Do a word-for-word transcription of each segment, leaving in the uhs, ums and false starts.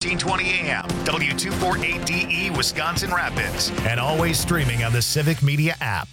fifteen twenty A M, W two forty-eight D E, Wisconsin Rapids, and always streaming on the Civic Media app.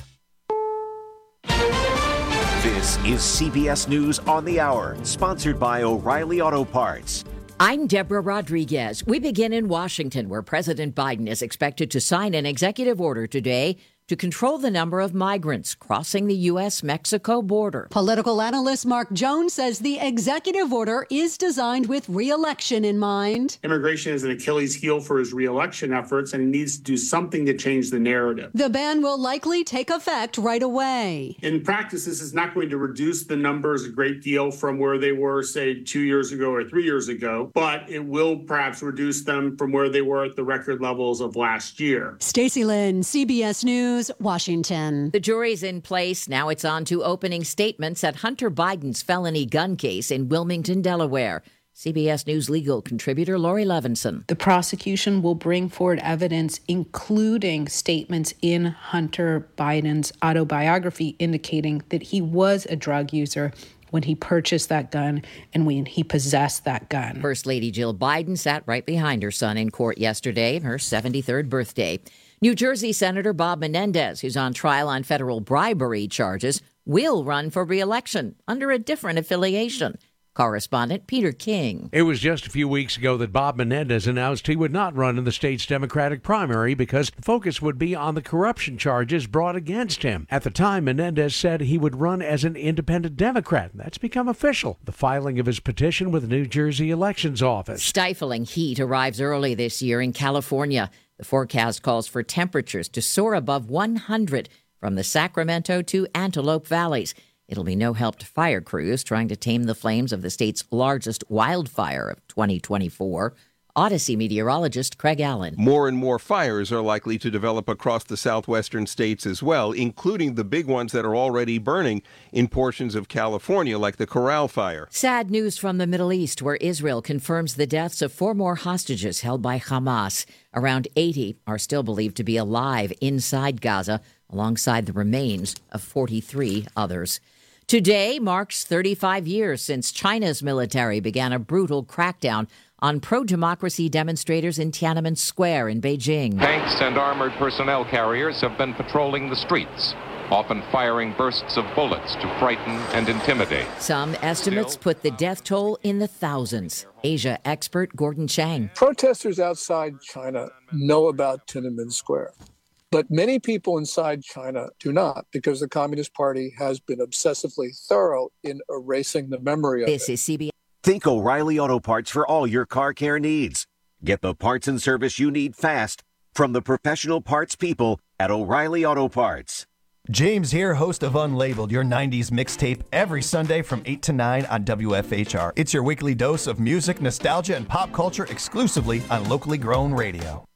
This is C B S News on the Hour, sponsored by O'Reilly Auto Parts. I'm Deborah Rodriguez. We begin in Washington, where President Biden is expected to sign an executive order today to control the number of migrants crossing the U S Mexico border. Political analyst Mark Jones says the executive order is designed with re-election in mind. Immigration is an Achilles heel for his re-election efforts, and he needs to do something to change the narrative. The ban will likely take effect right away. In practice, this is not going to reduce the numbers a great deal from where they were, say, two years ago or three years ago, but it will perhaps reduce them from where they were at the record levels of last year. Stacey Lynn, C B S News, Washington. The jury's in place. Now it's on to opening statements at Hunter Biden's felony gun case in Wilmington, Delaware. C B S News legal contributor Lori Levinson. The prosecution will bring forward evidence, including statements in Hunter Biden's autobiography indicating that he was a drug user when he purchased that gun and when he possessed that gun. First Lady Jill Biden sat right behind her son in court yesterday, her seventy-third birthday. New Jersey Senator Bob Menendez, who's on trial on federal bribery charges, will run for re-election under a different affiliation. Correspondent Peter King. It was just a few weeks ago that Bob Menendez announced he would not run in the state's Democratic primary because the focus would be on the corruption charges brought against him. At the time, Menendez said he would run as an independent Democrat. That's become official. The filing of his petition with the New Jersey Elections Office. Stifling heat arrives early this year in California. The forecast calls for temperatures to soar above one hundred from the Sacramento to Antelope valleys. It'll be no help to fire crews trying to tame the flames of the state's largest wildfire of twenty twenty-four. Odyssey meteorologist Craig Allen. More and more fires are likely to develop across the southwestern states as well, including the big ones that are already burning in portions of California, like the Corral Fire. Sad news from the Middle East, where Israel confirms the deaths of four more hostages held by Hamas. Around eighty are still believed to be alive inside Gaza, alongside the remains of forty-three others. Today marks thirty-five years since China's military began a brutal crackdown on pro-democracy demonstrators in Tiananmen Square in Beijing. Tanks and armored personnel carriers have been patrolling the streets, often firing bursts of bullets to frighten and intimidate. Some estimates Still, put the death toll in the thousands. Asia expert Gordon Chang. Protesters outside China know about Tiananmen Square, but many people inside China do not, because the Communist Party has been obsessively thorough in erasing the memory of This it. is C B S. Think O'Reilly Auto Parts for all your car care needs. Get the parts and service you need fast from the professional parts people at O'Reilly Auto Parts. James here, host of Unlabeled, your nineties mixtape, every Sunday from eight to nine on W F H R. It's your weekly dose of music, nostalgia, and pop culture exclusively on locally grown radio.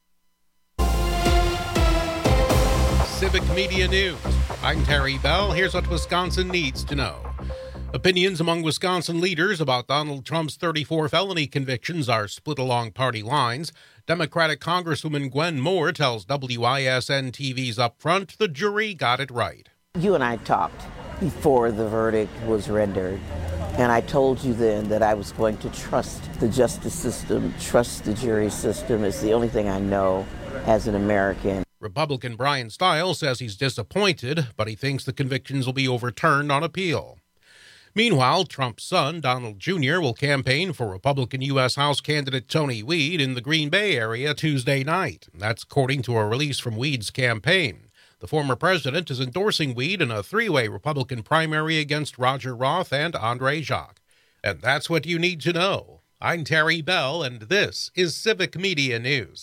Civic Media News. I'm Terry Bell. Here's what Wisconsin needs to know. Opinions among Wisconsin leaders about Donald Trump's thirty-four felony convictions are split along party lines. Democratic Congresswoman Gwen Moore tells W I S N T V's Upfront the jury got it right. You and I talked before the verdict was rendered, and I told you then that I was going to trust the justice system, trust the jury system. It's the only thing I know as an American. Republican Brian Stiles says he's disappointed, but he thinks the convictions will be overturned on appeal. Meanwhile, Trump's son, Donald Junior, will campaign for Republican U S House candidate Tony Weed in the Green Bay area Tuesday night. That's according to a release from Weed's campaign. The former president is endorsing Weed in a three-way Republican primary against Roger Roth and Andre Jacques. And that's what you need to know. I'm Terry Bell, and this is Civic Media News.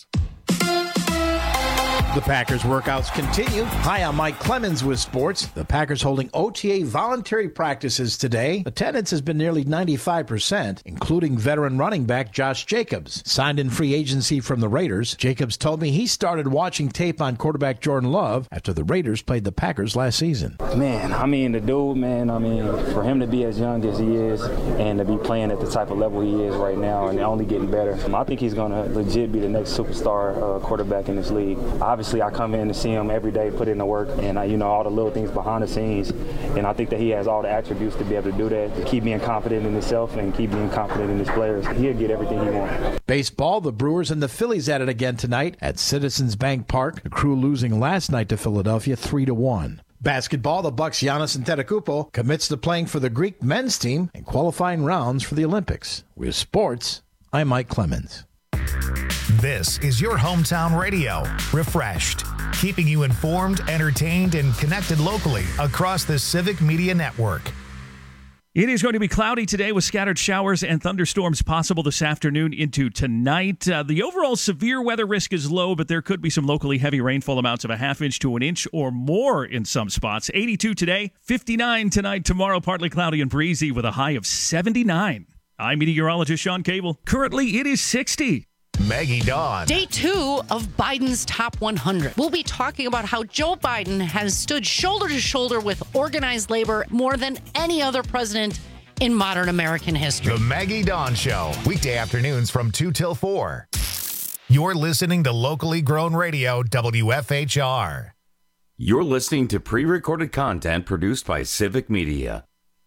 The Packers workouts continue. Hi, I'm Mike Clemens with sports. The Packers holding O T A voluntary practices today. Attendance has been nearly ninety-five percent, including veteran running back Josh Jacobs. Signed in free agency from the Raiders, Jacobs told me he started watching tape on quarterback Jordan Love after the Raiders played the Packers last season. Man, I mean, the dude, man, I mean, for him to be as young as he is and to be playing at the type of level he is right now and only getting better, I think he's going to legit be the next superstar uh, quarterback in this league. I've obviously I come in to see him every day, put in the work, and I, you know, all the little things behind the scenes. And I think that he has all the attributes to be able to do that, to keep being confident in himself and keep being confident in his players. He'll get everything he wants. Baseball, the Brewers and the Phillies at it again tonight at Citizens Bank Park. The Crew losing last night to Philadelphia three to one. Basketball, the Bucks' Giannis Antetokounmpo commits to playing for the Greek men's team in qualifying rounds for the Olympics. With sports, I'm Mike Clemens. This is your hometown radio, Refreshed, keeping you informed, entertained, and connected locally across the Civic Media Network. It is going to be cloudy today with scattered showers and thunderstorms possible this afternoon into tonight. Uh, the overall severe weather risk is low, but there could be some locally heavy rainfall amounts of a half inch to an inch or more in some spots. eighty-two today, fifty-nine tonight, tomorrow partly cloudy and breezy with a high of seventy-nine. I'm meteorologist Sean Cable. Currently, it is sixty. Maggie Dawn. Day two of Biden's Top one hundred. We'll be talking about how Joe Biden has stood shoulder to shoulder with organized labor more than any other president in modern American history. The Maggie Dawn Show, weekday afternoons from two till four. You're listening to locally grown radio, W F H R. You're listening to pre-recorded content produced by Civic Media.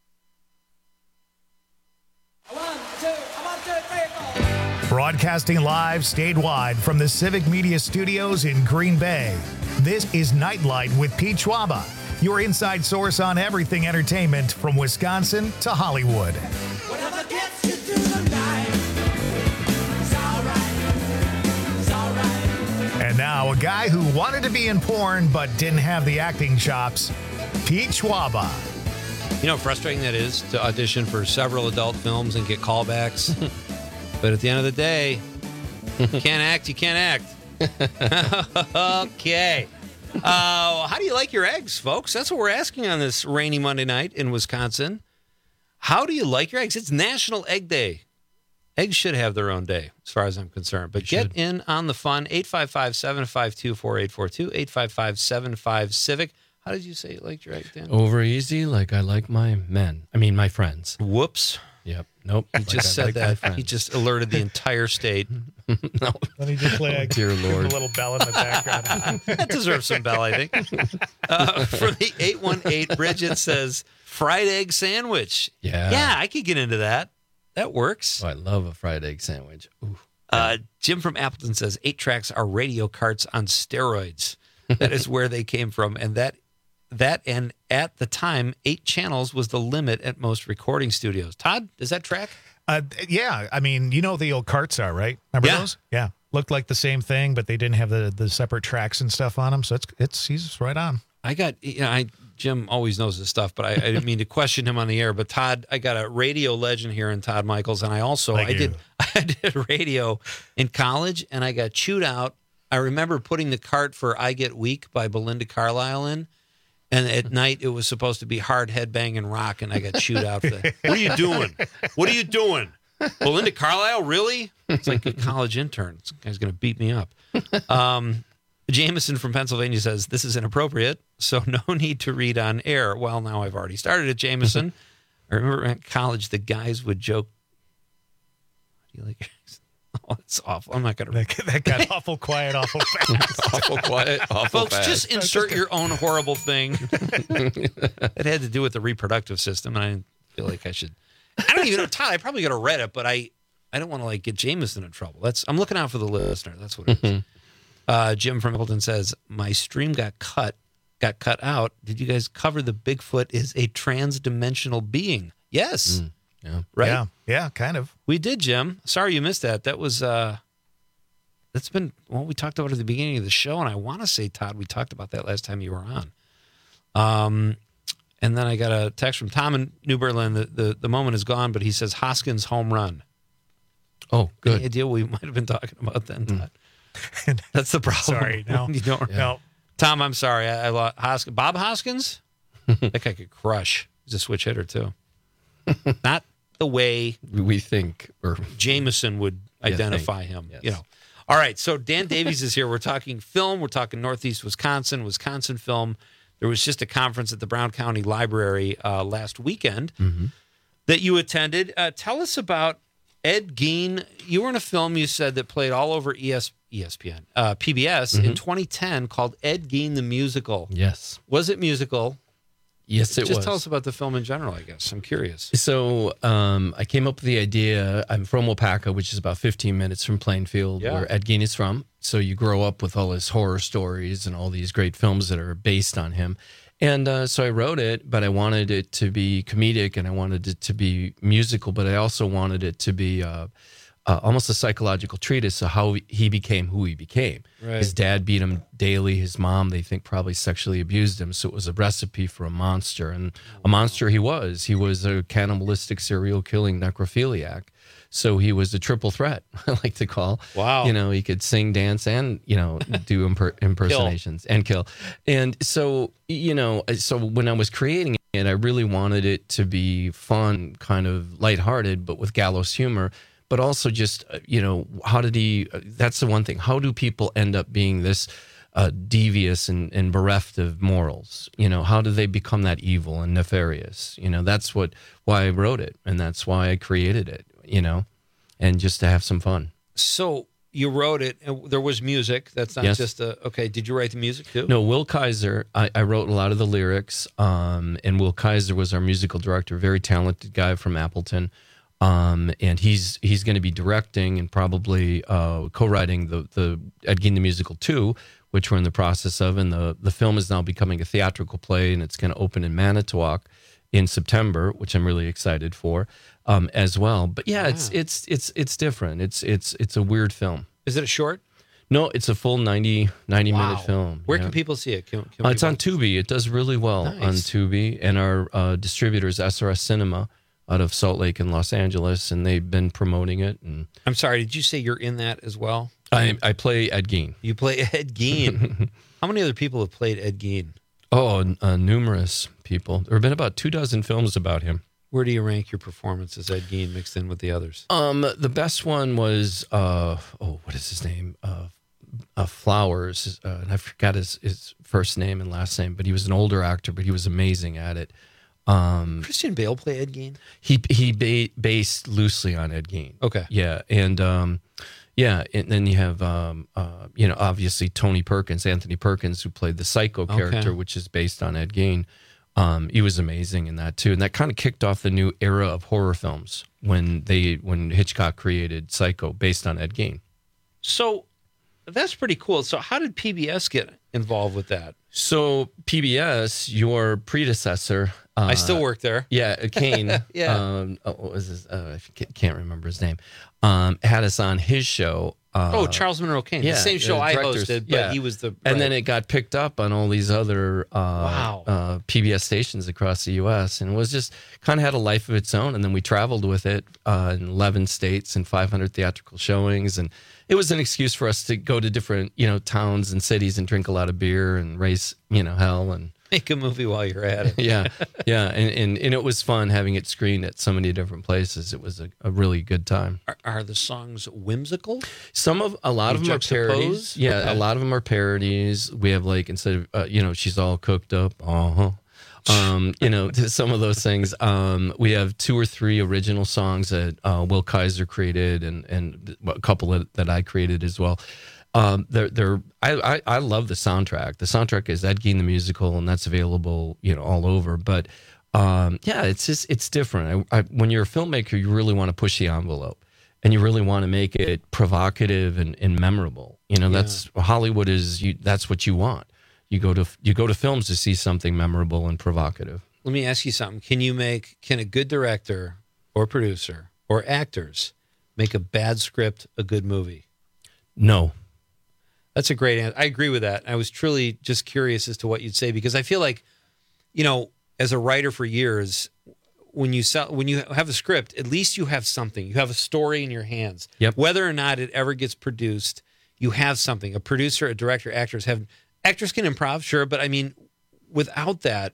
Broadcasting live statewide from the Civic Media Studios in Green Bay. This is Nightlight with Pete Schwaba, your inside source on everything entertainment from Wisconsin to Hollywood. Whatever gets you through the night, it's all right, it's all right. And now a guy who wanted to be in porn but didn't have the acting chops, Pete Schwaba. You know how frustrating that is to audition for several adult films and get callbacks? But at the end of the day, you can't act, you can't act. Okay. Uh, how do you like your eggs, folks? That's what we're asking on this rainy Monday night in Wisconsin. How do you like your eggs? It's National Egg Day. Eggs should have their own day, as far as I'm concerned. But get in on the fun. eight five five, seven five two, four eight four two, eight five five, seven five, CIVIC. How did you say you liked your eggs, Dan? Over easy, like I like my men. I mean, my friends. Whoops. Yep. Nope. He just like said like that. He just alerted the entire state. No. Let me just play oh, a, dear Lord. a little bell in the background. That deserves some bell, I think. Uh, for the eight one eight, Bridget says, fried egg sandwich. Yeah. Yeah, I could get into that. That works. Oh, I love a fried egg sandwich. Ooh. Uh, Jim from Appleton says, eight tracks are radio carts on steroids. That is where they came from. And that That and at the time, eight channels was the limit at most recording studios. Todd, does that track? Uh, yeah, I mean, you know the old carts are, right? Remember Yeah. those? Yeah, looked like the same thing, but they didn't have the, the separate tracks and stuff on them. So it's it's he's right on. I got, you know, I Jim always knows this stuff, but I, I didn't mean to question him on the air. But Todd, I got a radio legend here in Todd Michaels, and I also Thank I you. did I did radio in college, and I got chewed out. I remember putting the cart for "I Get Weak" by Belinda Carlisle in. And at night, it was supposed to be hard headbanging rock, and I got chewed out. For that. What are you doing? What are you doing? Belinda Carlisle, really? It's like a college intern. This guy's going to beat me up. Um, Jameson from Pennsylvania says, this is inappropriate, so no need to read on air. Well, now I've already started at Jameson. I remember at college, the guys would joke, do you like your Oh, it's awful. I'm not going to. That, that got awful quiet, awful fast. Awful quiet, awful Folks, fast. Just insert your own horrible thing. It had to do with the reproductive system, and I didn't feel like I should. I don't even know, Todd. I probably could have read it, but I, I don't want to like get Jameson in trouble. That's I'm looking out for the listener. That's what it is. uh, Jim from Appleton says my stream got cut, got cut out. Did you guys cover the Bigfoot is a trans-dimensional being? Yes. Mm. Yeah. Right? Yeah, yeah, kind of. We did, Jim. Sorry you missed that. That was, uh, that's been, well, we talked about it at the beginning of the show, and I want to say, Todd, we talked about that last time you were on. Um, and then I got a text from Tom in New Berlin. The, the, the moment is gone, but he says Hoskins home run. Oh, good. Any idea we might have been talking about then, Todd? Mm. That's the problem. Sorry, no. You don't, Yeah. No. Tom, I'm sorry. I, I lost Hoskins. Bob Hoskins? That guy could crush. He's a switch hitter, too. Not the way we think or Jameson would identify him. Yes. You know. All right, so Dan Davies is here. We're talking film. We're talking Northeast Wisconsin, Wisconsin film. There was just a conference at the Brown County Library uh, last weekend mm-hmm. that you attended. Uh, tell us about Ed Gein. You were in a film you said that played all over E S E S P N, uh, P B S Mhm. in twenty ten called Ed Gein the Musical. Yes. Was it musical? Yes, it Just was. tell us about the film in general, I guess. I'm curious. So um, I came up with the idea. I'm from Wapaka, which is about fifteen minutes from Plainfield, Yeah. where Ed Gein is from. So you grow up with all his horror stories and all these great films that are based on him. And uh, so I wrote it, but I wanted it to be comedic and I wanted it to be musical, but I also wanted it to be uh, uh, almost a psychological treatise of how he became who he became. Right. His dad beat him daily. His mom, they think, probably sexually abused him. So it was a recipe for a monster. And a monster he was. He was a cannibalistic, serial killing necrophiliac. So he was a triple threat, I like to call. Wow. You know, he could sing, dance, and, you know, do imper- impersonations and kill. And so, you know, so when I was creating it, I really wanted it to be fun, kind of lighthearted, but with gallows humor. But also just, uh, you know, how did he, uh, that's the one thing. How do people end up being this uh, devious and, and bereft of morals? You know, how do they become that evil and nefarious? You know, that's what, why I wrote it. And that's why I created it, you know, and just to have some fun. So you wrote it, and there was music. That's not Yes. just a, okay, did you write the music too? No, Will Kaiser, I, I wrote a lot of the lyrics, um, and Will Kaiser was our musical director, very talented guy from Appleton. Um, and he's he's going to be directing and probably uh, co-writing the the Ed Gein the Musical two, which we're in the process of. And the the film is now becoming a theatrical play, and it's going to open in Manitowoc in September, which I'm really excited for um, as well. But yeah, it's it's it's it's different. It's it's it's a weird film. Is it a short? No, it's a full ninety, ninety Wow. minute film. Where yeah. can people see it? Can, can Uh, we it's go- on Tubi. It does really well on Nice. Tubi, and our uh, distributors, S R S Cinema, out of Salt Lake and Los Angeles, and they've been promoting it. And I'm sorry, did you say you're in that as well? I I play Ed Gein. You play Ed Gein. How many other people have played Ed Gein? Oh, uh, numerous people. There have been about two dozen films about him. Where do you rank your performance as Ed Gein mixed in with the others? Um, the best one was uh, oh, what is his name? Uh, uh Flowers. Uh, and I forgot his his first name and last name, but he was an older actor, but he was amazing at it. Um, Christian Bale play Ed Gein? He he ba- based loosely on Ed Gein. Okay. Yeah, and um, yeah, and then you have um, uh, you know, obviously Tony Perkins, Anthony Perkins, who played the Psycho Okay. character, which is based on Ed Gein. Um, he was amazing in that too, and that kind of kicked off the new era of horror films when they when Hitchcock created Psycho, based on Ed Gein. So that's pretty cool. So how did P B S get involved with that? So P B S, your predecessor, uh, I still work there. Yeah, Kane. Yeah. Um, oh, what was his? Uh, I ca- can't remember his name. Um, had us on his show. Uh, Oh, Charles Monroe Kane. The same show I hosted, but he was the- And then right. it got picked up on all these other uh, Wow. uh, P B S stations across the U S and it was just kind of had a life of its own. And then we traveled with it uh, in eleven states and five hundred theatrical showings, and it was an excuse for us to go to different, you know, towns and cities and drink a lot of beer and raise, you know, hell and Make a movie while you're at it. yeah, yeah, and, and and it was fun having it screened at so many different places. It was a, a really good time. Are, are the songs whimsical? Some of a lot You of them are juxtapose? parodies. Yeah, Okay. a lot of them are parodies. We have like instead of uh, you know, she's all cooked up. Uh huh. Um, you know, some of those things. Um, we have two or three original songs that uh, Will Kaiser created, and and a couple that, that I created as well. Um, they're they're I, I I love the soundtrack. The soundtrack is Ed Gein the Musical, and that's available, you know, all over. But um, yeah, it's just it's different. I, I, when you're a filmmaker, you really want to push the envelope, and you really want to make it provocative and, and memorable. You know, that's Hollywood is. You, that's what you want. You go to you go to films to see something memorable and provocative. Let me ask you something. Can you make, can a good director or producer or actors make a bad script a good movie? No. That's a great answer. I agree with that. I was truly just curious as to what you'd say, because I feel like, you know, as a writer for years, when you sell, when you have a script, at least you have something. You have a story in your hands. Yep. Whether or not it ever gets produced, you have something. A producer, a director, actors have actors can improv, sure, but I mean, without that,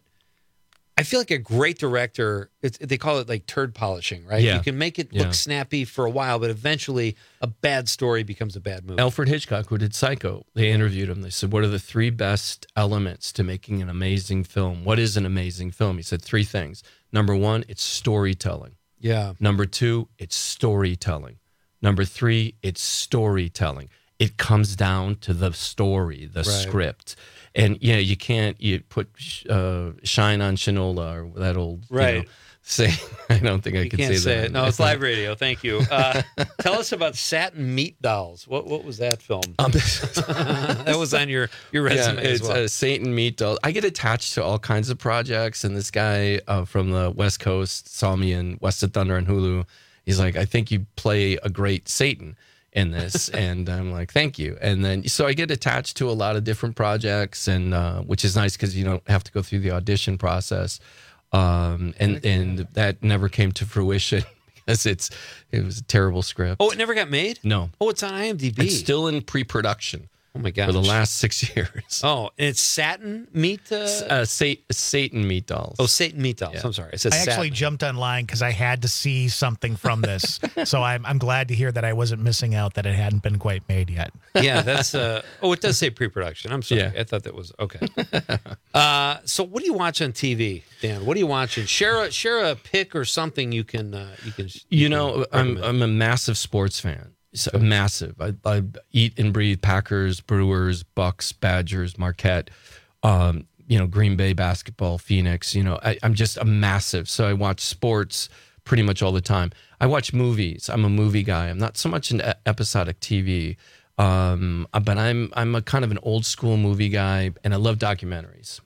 I feel like a great director, it's, they call it like turd polishing, right? Yeah. You can make it Yeah. look snappy for a while, but eventually a bad story becomes a bad movie. Alfred Hitchcock, who did Psycho, they interviewed him. They said, what are the three best elements to making an amazing film? What is an amazing film? He said three things. Number one, it's storytelling. Yeah. Number two, it's storytelling. Number three, it's storytelling. it comes down to the story, the Right. script. And, you know, you can't you put uh, shine on Shinola or that old, you Right. know, say, I don't think I You can can't say, say that. it. No, it's live radio. Thank you. Uh, tell us about Satin Meat Dolls. What what was that film? Um, that was on your, your resume yeah, as it's well. uh, Satan Meat Dolls. I get attached to all kinds of projects, and this guy uh, from the West Coast saw me in West of Thunder and Hulu. He's like, I think you play a great Satan in this, and I'm like, thank you. And then so I get attached to a lot of different projects, and uh, which is nice because you don't have to go through the audition process. Um, and and that never came to fruition because it's it was a terrible script. Oh, it never got made? No. Oh, it's on IMDb. It's still in pre-production. Oh my gosh. For the last six years. Oh, and it's Satin Meat? Uh... Uh, Sat- Satan Meat Dolls. Oh, Satan Meat Dolls. I'm sorry. I said I actually Satin. jumped online because I had to see something from this. So I'm, I'm glad to hear that I wasn't missing out, that it hadn't been quite made yet. Yeah, that's. Uh, oh, it does say pre-production. I'm sorry. Yeah. I thought that was okay. Uh, so, what do you watch on T V, Dan? What are you watching? Share a share a pick or something you can. Uh, you can. You know, I'm I'm a massive sports fan. So massive. I, I eat and breathe Packers, Brewers, Bucks, Badgers, Marquette. Um, you know, Green Bay basketball, Phoenix. You know, I, I'm just a massive. So I watch sports pretty much all the time. I watch movies. I'm a movie guy. I'm not so much into episodic T V, um, but I'm I'm a kind of an old school movie guy, and I love documentaries.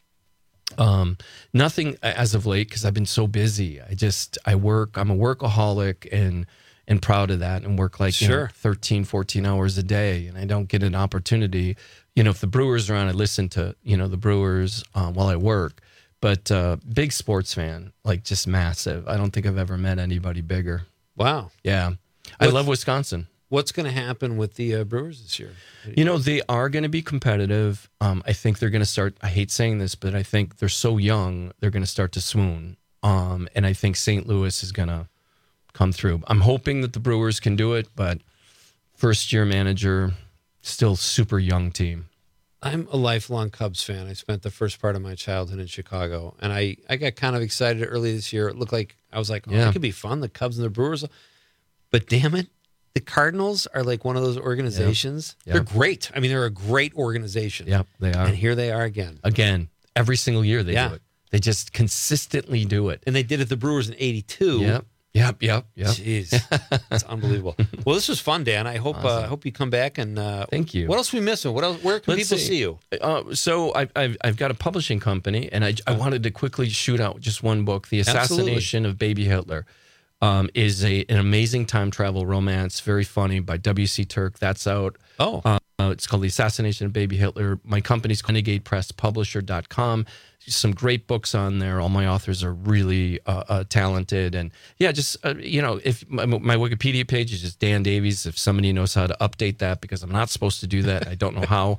Um, nothing as of late because I've been so busy. I just I work. I'm a workaholic and. and proud of that and work like you know, Sure. thirteen, fourteen hours a day. And I don't get an opportunity. You know, if the Brewers are on, I listen to, you know, the Brewers uh, while I work. But uh, big sports fan, like just massive. I don't think I've ever met anybody bigger. Wow. Yeah. I love Wisconsin. What's going to happen with the uh, Brewers this year? You know, they are going to be competitive. Um, I think they're going to start, I hate saying this, but I think they're so young, they're going to start to swoon. Um, and I think Saint Louis is going to come through. I'm hoping that the Brewers can do it, but first year manager, still super young team. I'm a lifelong Cubs fan. I spent the first part of my childhood in Chicago, and I, I got kind of excited early this year. It looked like I was like, oh, Yeah. it could be fun, the Cubs and the Brewers. But damn it, the Cardinals are like one of those organizations. Yeah. They're great. I mean, they're a great organization. Yep, they are. And here they are again. Again, every single year they Yeah. do it. They just consistently do it. And they did it the Brewers in eighty-two. Yep. Yep, yep, yep. Jeez, it's unbelievable. Well, this was fun, Dan. I hope uh, Awesome. I hope you come back and uh, Thank you. What else are we missing? What else? Where can Let's people see, you? Uh, so I've, I've I've got a publishing company, and I, I wanted to quickly shoot out just one book. The Assassination of Baby Hitler um, is a an amazing time travel romance, very funny, by W C Turk. That's out. Oh. Uh, it's called The Assassination of Baby Hitler. My company's renegade press publisher dot com. Some great books on there. All my authors are really uh, uh, talented. And yeah, just, uh, you know, if my, my Wikipedia page is just Dan Davies, if somebody knows how to update that, because I'm not supposed to do that. I don't know how.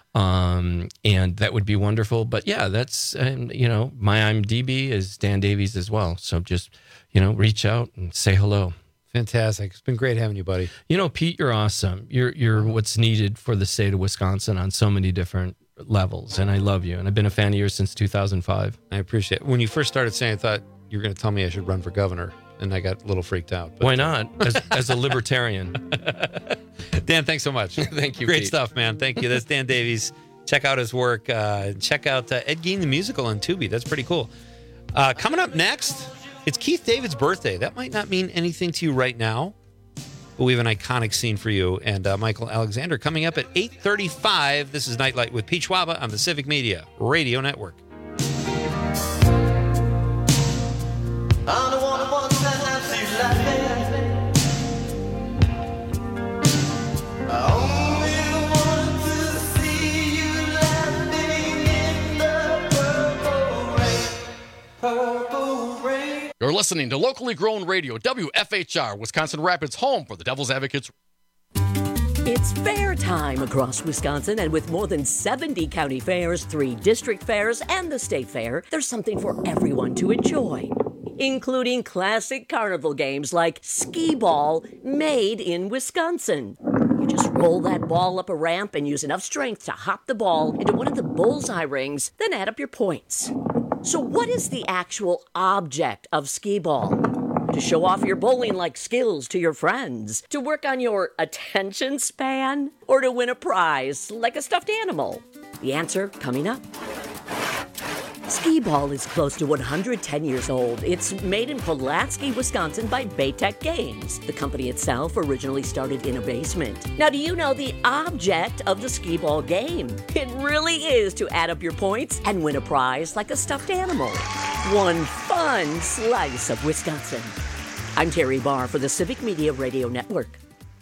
Um, and that would be wonderful. But yeah, that's, um, you know, my IMDb is Dan Davies as well. So just, you know, reach out and say hello. Fantastic. It's been great having you, buddy. You know, Pete, you're awesome. You're you're what's needed for the state of Wisconsin on so many different levels, and I love you. And I've been a fan of yours since two thousand five. I appreciate it. When you first started saying, I thought you were going to tell me I should run for governor, and I got a little freaked out. But, Why not? As, as a libertarian. Dan, thanks so much. Thank you, Great Pete. stuff, man. Thank you. That's Dan Davies. Check out his work. Uh, check out uh, Ed Gein the Musical on Tubi. That's pretty cool. Uh, coming up next, it's Keith David's birthday. That might not mean anything to you right now, but we have an iconic scene for you. And uh, Michael Alexander coming up at eight thirty-five. This is Nightlight with Pete Schwaba on the Civic Media Radio Network. I'm the one who wants to have you laughing. I only want to see you laughing in the purple rain. Purple rain. You're listening to locally grown radio, W F H R, Wisconsin Rapids, home for the Devil's Advocates. It's fair time across Wisconsin, and with more than seventy county fairs, three district fairs, and the state fair, there's something for everyone to enjoy, including classic carnival games like skee ball, made in Wisconsin. You just roll that ball up a ramp and use enough strength to hop the ball into one of the bullseye rings, then add up your points. So what is the actual object of skee ball? To show off your bowling-like skills to your friends? To work on your attention span? Or to win a prize like a stuffed animal? The answer coming up. Skee-Ball is close to one hundred ten years old. It's made in Pulaski, Wisconsin by Baytech Games. The company itself originally started in a basement. Now, do you know the object of the Skee-Ball game? It really is to add up your points and win a prize like a stuffed animal. One fun slice of Wisconsin. I'm Terry Barr for the Civic Media Radio Network.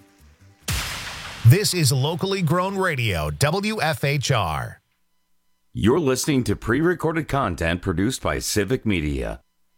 This is locally grown radio, W F H R. You're listening to pre-recorded content produced by Civic Media.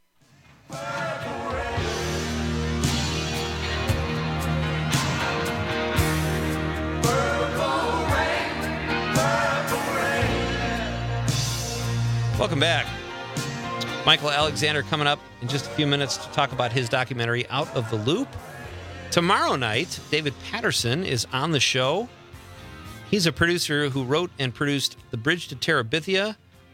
Welcome back. Michael Alexander coming up in just a few minutes to talk about his documentary, Out of the Loop. Tomorrow night, David Patterson is on the show. He's a producer who wrote and produced The Bridge to Terabithia,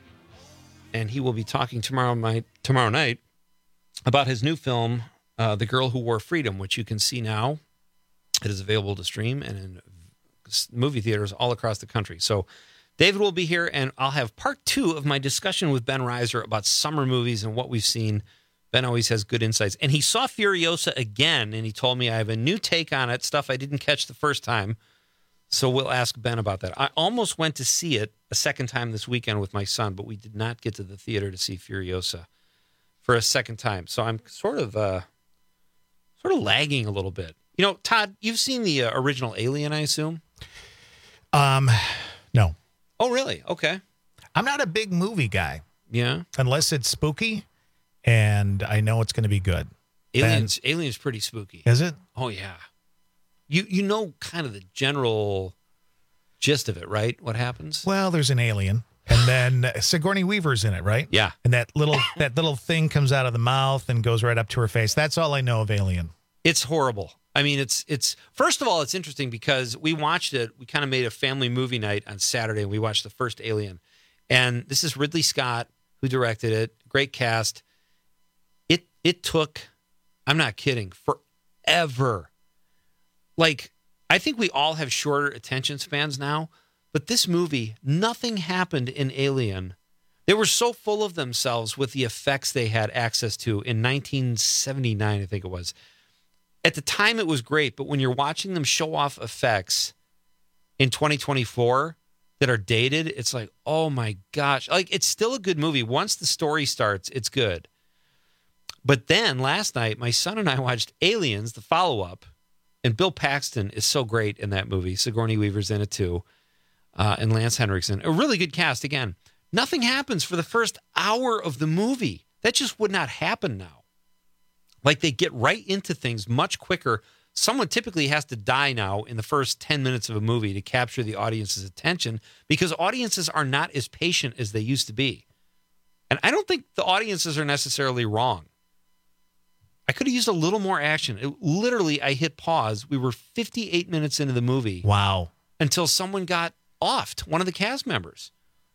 and he will be talking tomorrow night, tomorrow night about his new film, uh, The Girl Who Wore Freedom, which you can see now. It is available to stream and in movie theaters all across the country. So David will be here, and I'll have part two of my discussion with Ben Reiser about summer movies and what we've seen. Ben always has good insights. And he saw Furiosa again, and he told me I have a new take on it, stuff I didn't catch the first time. So we'll ask Ben about that. I almost went to see it a second time this weekend with my son, but we did not get to the theater to see Furiosa for a second time. So I'm sort of uh, sort of lagging a little bit. You know, Todd, you've seen the uh, original Alien, I assume? Um, no. Oh, really? Okay. I'm not a big movie guy. Yeah. Unless it's spooky, and I know it's going to be good. Aliens, then, Alien's pretty spooky. Is it? Oh, yeah. You you know kind of the general gist of it, right? What happens? Well, there's an alien, and then Sigourney Weaver's in it, right? Yeah. And that little that little thing comes out of the mouth and goes right up to her face. That's all I know of Alien. It's horrible. I mean, it's it's first of all, it's interesting because we watched it. We kind of made a family movie night on Saturday, and we watched the first Alien. And this is Ridley Scott who directed it. Great cast. It it took, I'm not kidding, forever. Like, I think we all have shorter attention spans now, but this movie, nothing happened in Alien. They were so full of themselves with the effects they had access to in nineteen seventy-nine, I think it was. At the time, it was great, but when you're watching them show off effects in twenty twenty-four that are dated, it's like, oh my gosh. Like, it's still a good movie. Once the story starts, it's good. But then last night, my son and I watched Aliens, the follow-up. And Bill Paxton is so great in that movie. Sigourney Weaver's in it too. Uh, and Lance Henriksen. A really good cast. Again, nothing happens for the first hour of the movie. That just would not happen now. Like, they get right into things much quicker. Someone typically has to die now in the first ten minutes of a movie to capture the audience's attention because audiences are not as patient as they used to be. And I don't think the audiences are necessarily wrong. I could have used a little more action. It, literally, I hit pause. We were fifty-eight minutes into the movie. Wow. Until someone got offed, one of the cast members.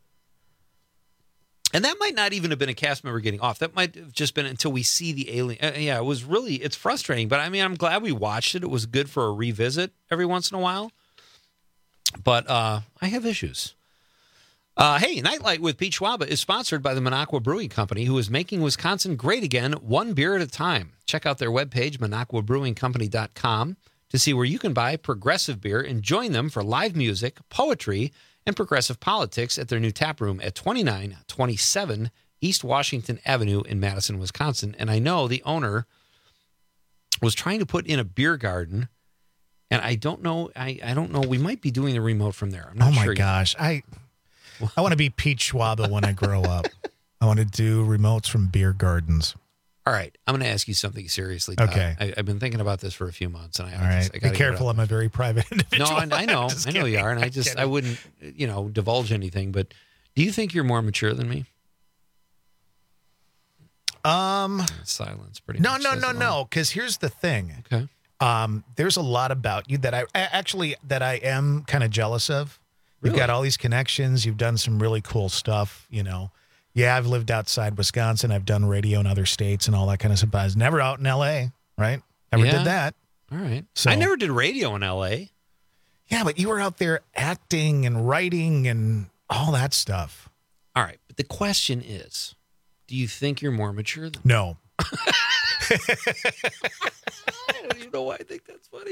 And that might not even have been a cast member getting off. That might have just been until we see the alien. Uh, yeah, it was really, it's frustrating. But I mean, I'm glad we watched it. It was good for a revisit every once in a while. But uh, I have issues. Uh, hey, Nightlight with Pete Schwaba is sponsored by the Minocqua Brewing Company, who is making Wisconsin great again, one beer at a time. Check out their webpage, minocqua brewing company dot com, to see where you can buy progressive beer and join them for live music, poetry, and progressive politics at their new tap room at twenty-nine twenty-seven East Washington Avenue in Madison, Wisconsin. And I know the owner was trying to put in a beer garden, and I don't know. I, I don't know. We might be doing the remote from there. I'm not oh my sure gosh, yet. I I want to be Pete Schwaba when I grow up. I want to do remotes from beer gardens. All right, I'm going to ask you something seriously, Todd. Okay. I, I've been thinking about this for a few months, and I, All I right, just, I gotta be careful. I'm a very private individual. No, I, I know, Just I know you kidding. are, and I I'm just, kidding. I wouldn't, you know, divulge anything. But do you think you're more mature than me? Um, silence. Pretty. No, much no, says no, it all. no. Because here's the thing. Okay. Um, there's a lot about you that I actually that I am kind of jealous of. You've Really? got all these connections. You've done some really cool stuff. You know, Yeah, I've lived outside Wisconsin. I've done radio in other states and all that kind of stuff. But I was never out in L A, right? Never Yeah. did that. All right. So I never did radio in L A. Yeah, but you were out there acting and writing and all that stuff. All right. But the question is, do you think you're more mature than No. I don't even know why I think that's funny.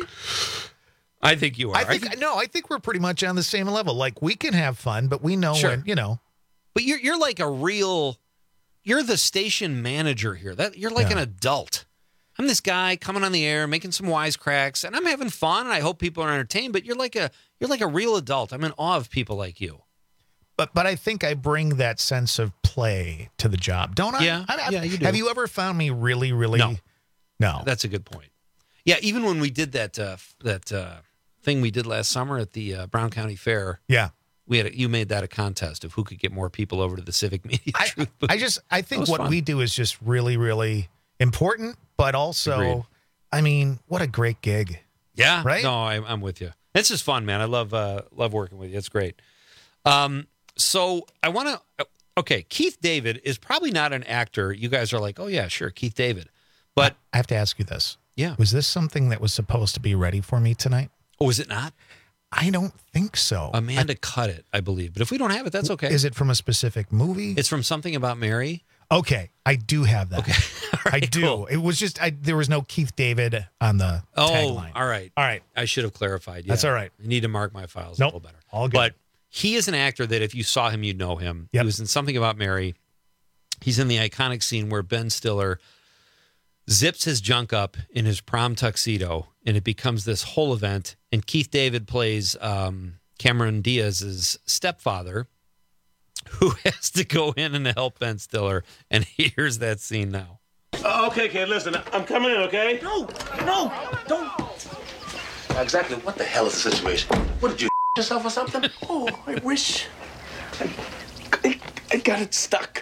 I think you are. I think, no, I think we're pretty much on the same level. Like, we can have fun, but we know Sure. when, you know. But you're you're like a real, you're the station manager here. That you're like Yeah. an adult. I'm this guy coming on the air, making some wisecracks, and I'm having fun, and I hope people are entertained. But you're like a you're like a real adult. I'm in awe of people like you. But but I think I bring that sense of play to the job, don't I? Yeah, I, I, yeah, you do. Have you ever found me really, really? No. No. That's a good point. Yeah, even when we did that uh, that uh, thing we did last summer at the uh, Brown County Fair. Yeah. We had a, you made that a contest of who could get more people over to the Civic Media I, Truth. I just I That think was what fun. we do is just really, really important, but also, Agreed. I mean, what a great gig. Yeah, Right? No, I, I'm with you. It's just fun, man. I love uh, love working with you. It's great. Um, so I want to. Okay, Keith David is probably not an actor. You guys are like, oh yeah, sure, Keith David. But I have to ask you this. Yeah. Was this something that was supposed to be ready for me tonight? Oh, is it not? I don't think so. Amanda cut it, I believe. But if we don't have it, that's okay. Is it from a specific movie? It's from Something About Mary. Okay, I do have that. Okay, I do. cool. It was just I, there was no Keith David on the Oh, tagline. all right. All right. I should have clarified. That's Yeah. all right. I need to mark my files Nope. a little better. All good. But he is an actor that if you saw him, you'd know him. Yep. He was in Something About Mary. He's in the iconic scene where Ben Stiller zips his junk up in his prom tuxedo, and it becomes this whole event. And Keith David plays um, Cameron Diaz's stepfather, who has to go in and help Ben Stiller. And here's that scene now. Oh, okay, kid, listen, I'm coming in, okay? No, no, don't. Now, exactly what the hell is the situation? What, did you yourself or something? Oh, I wish. I, I, I got it stuck.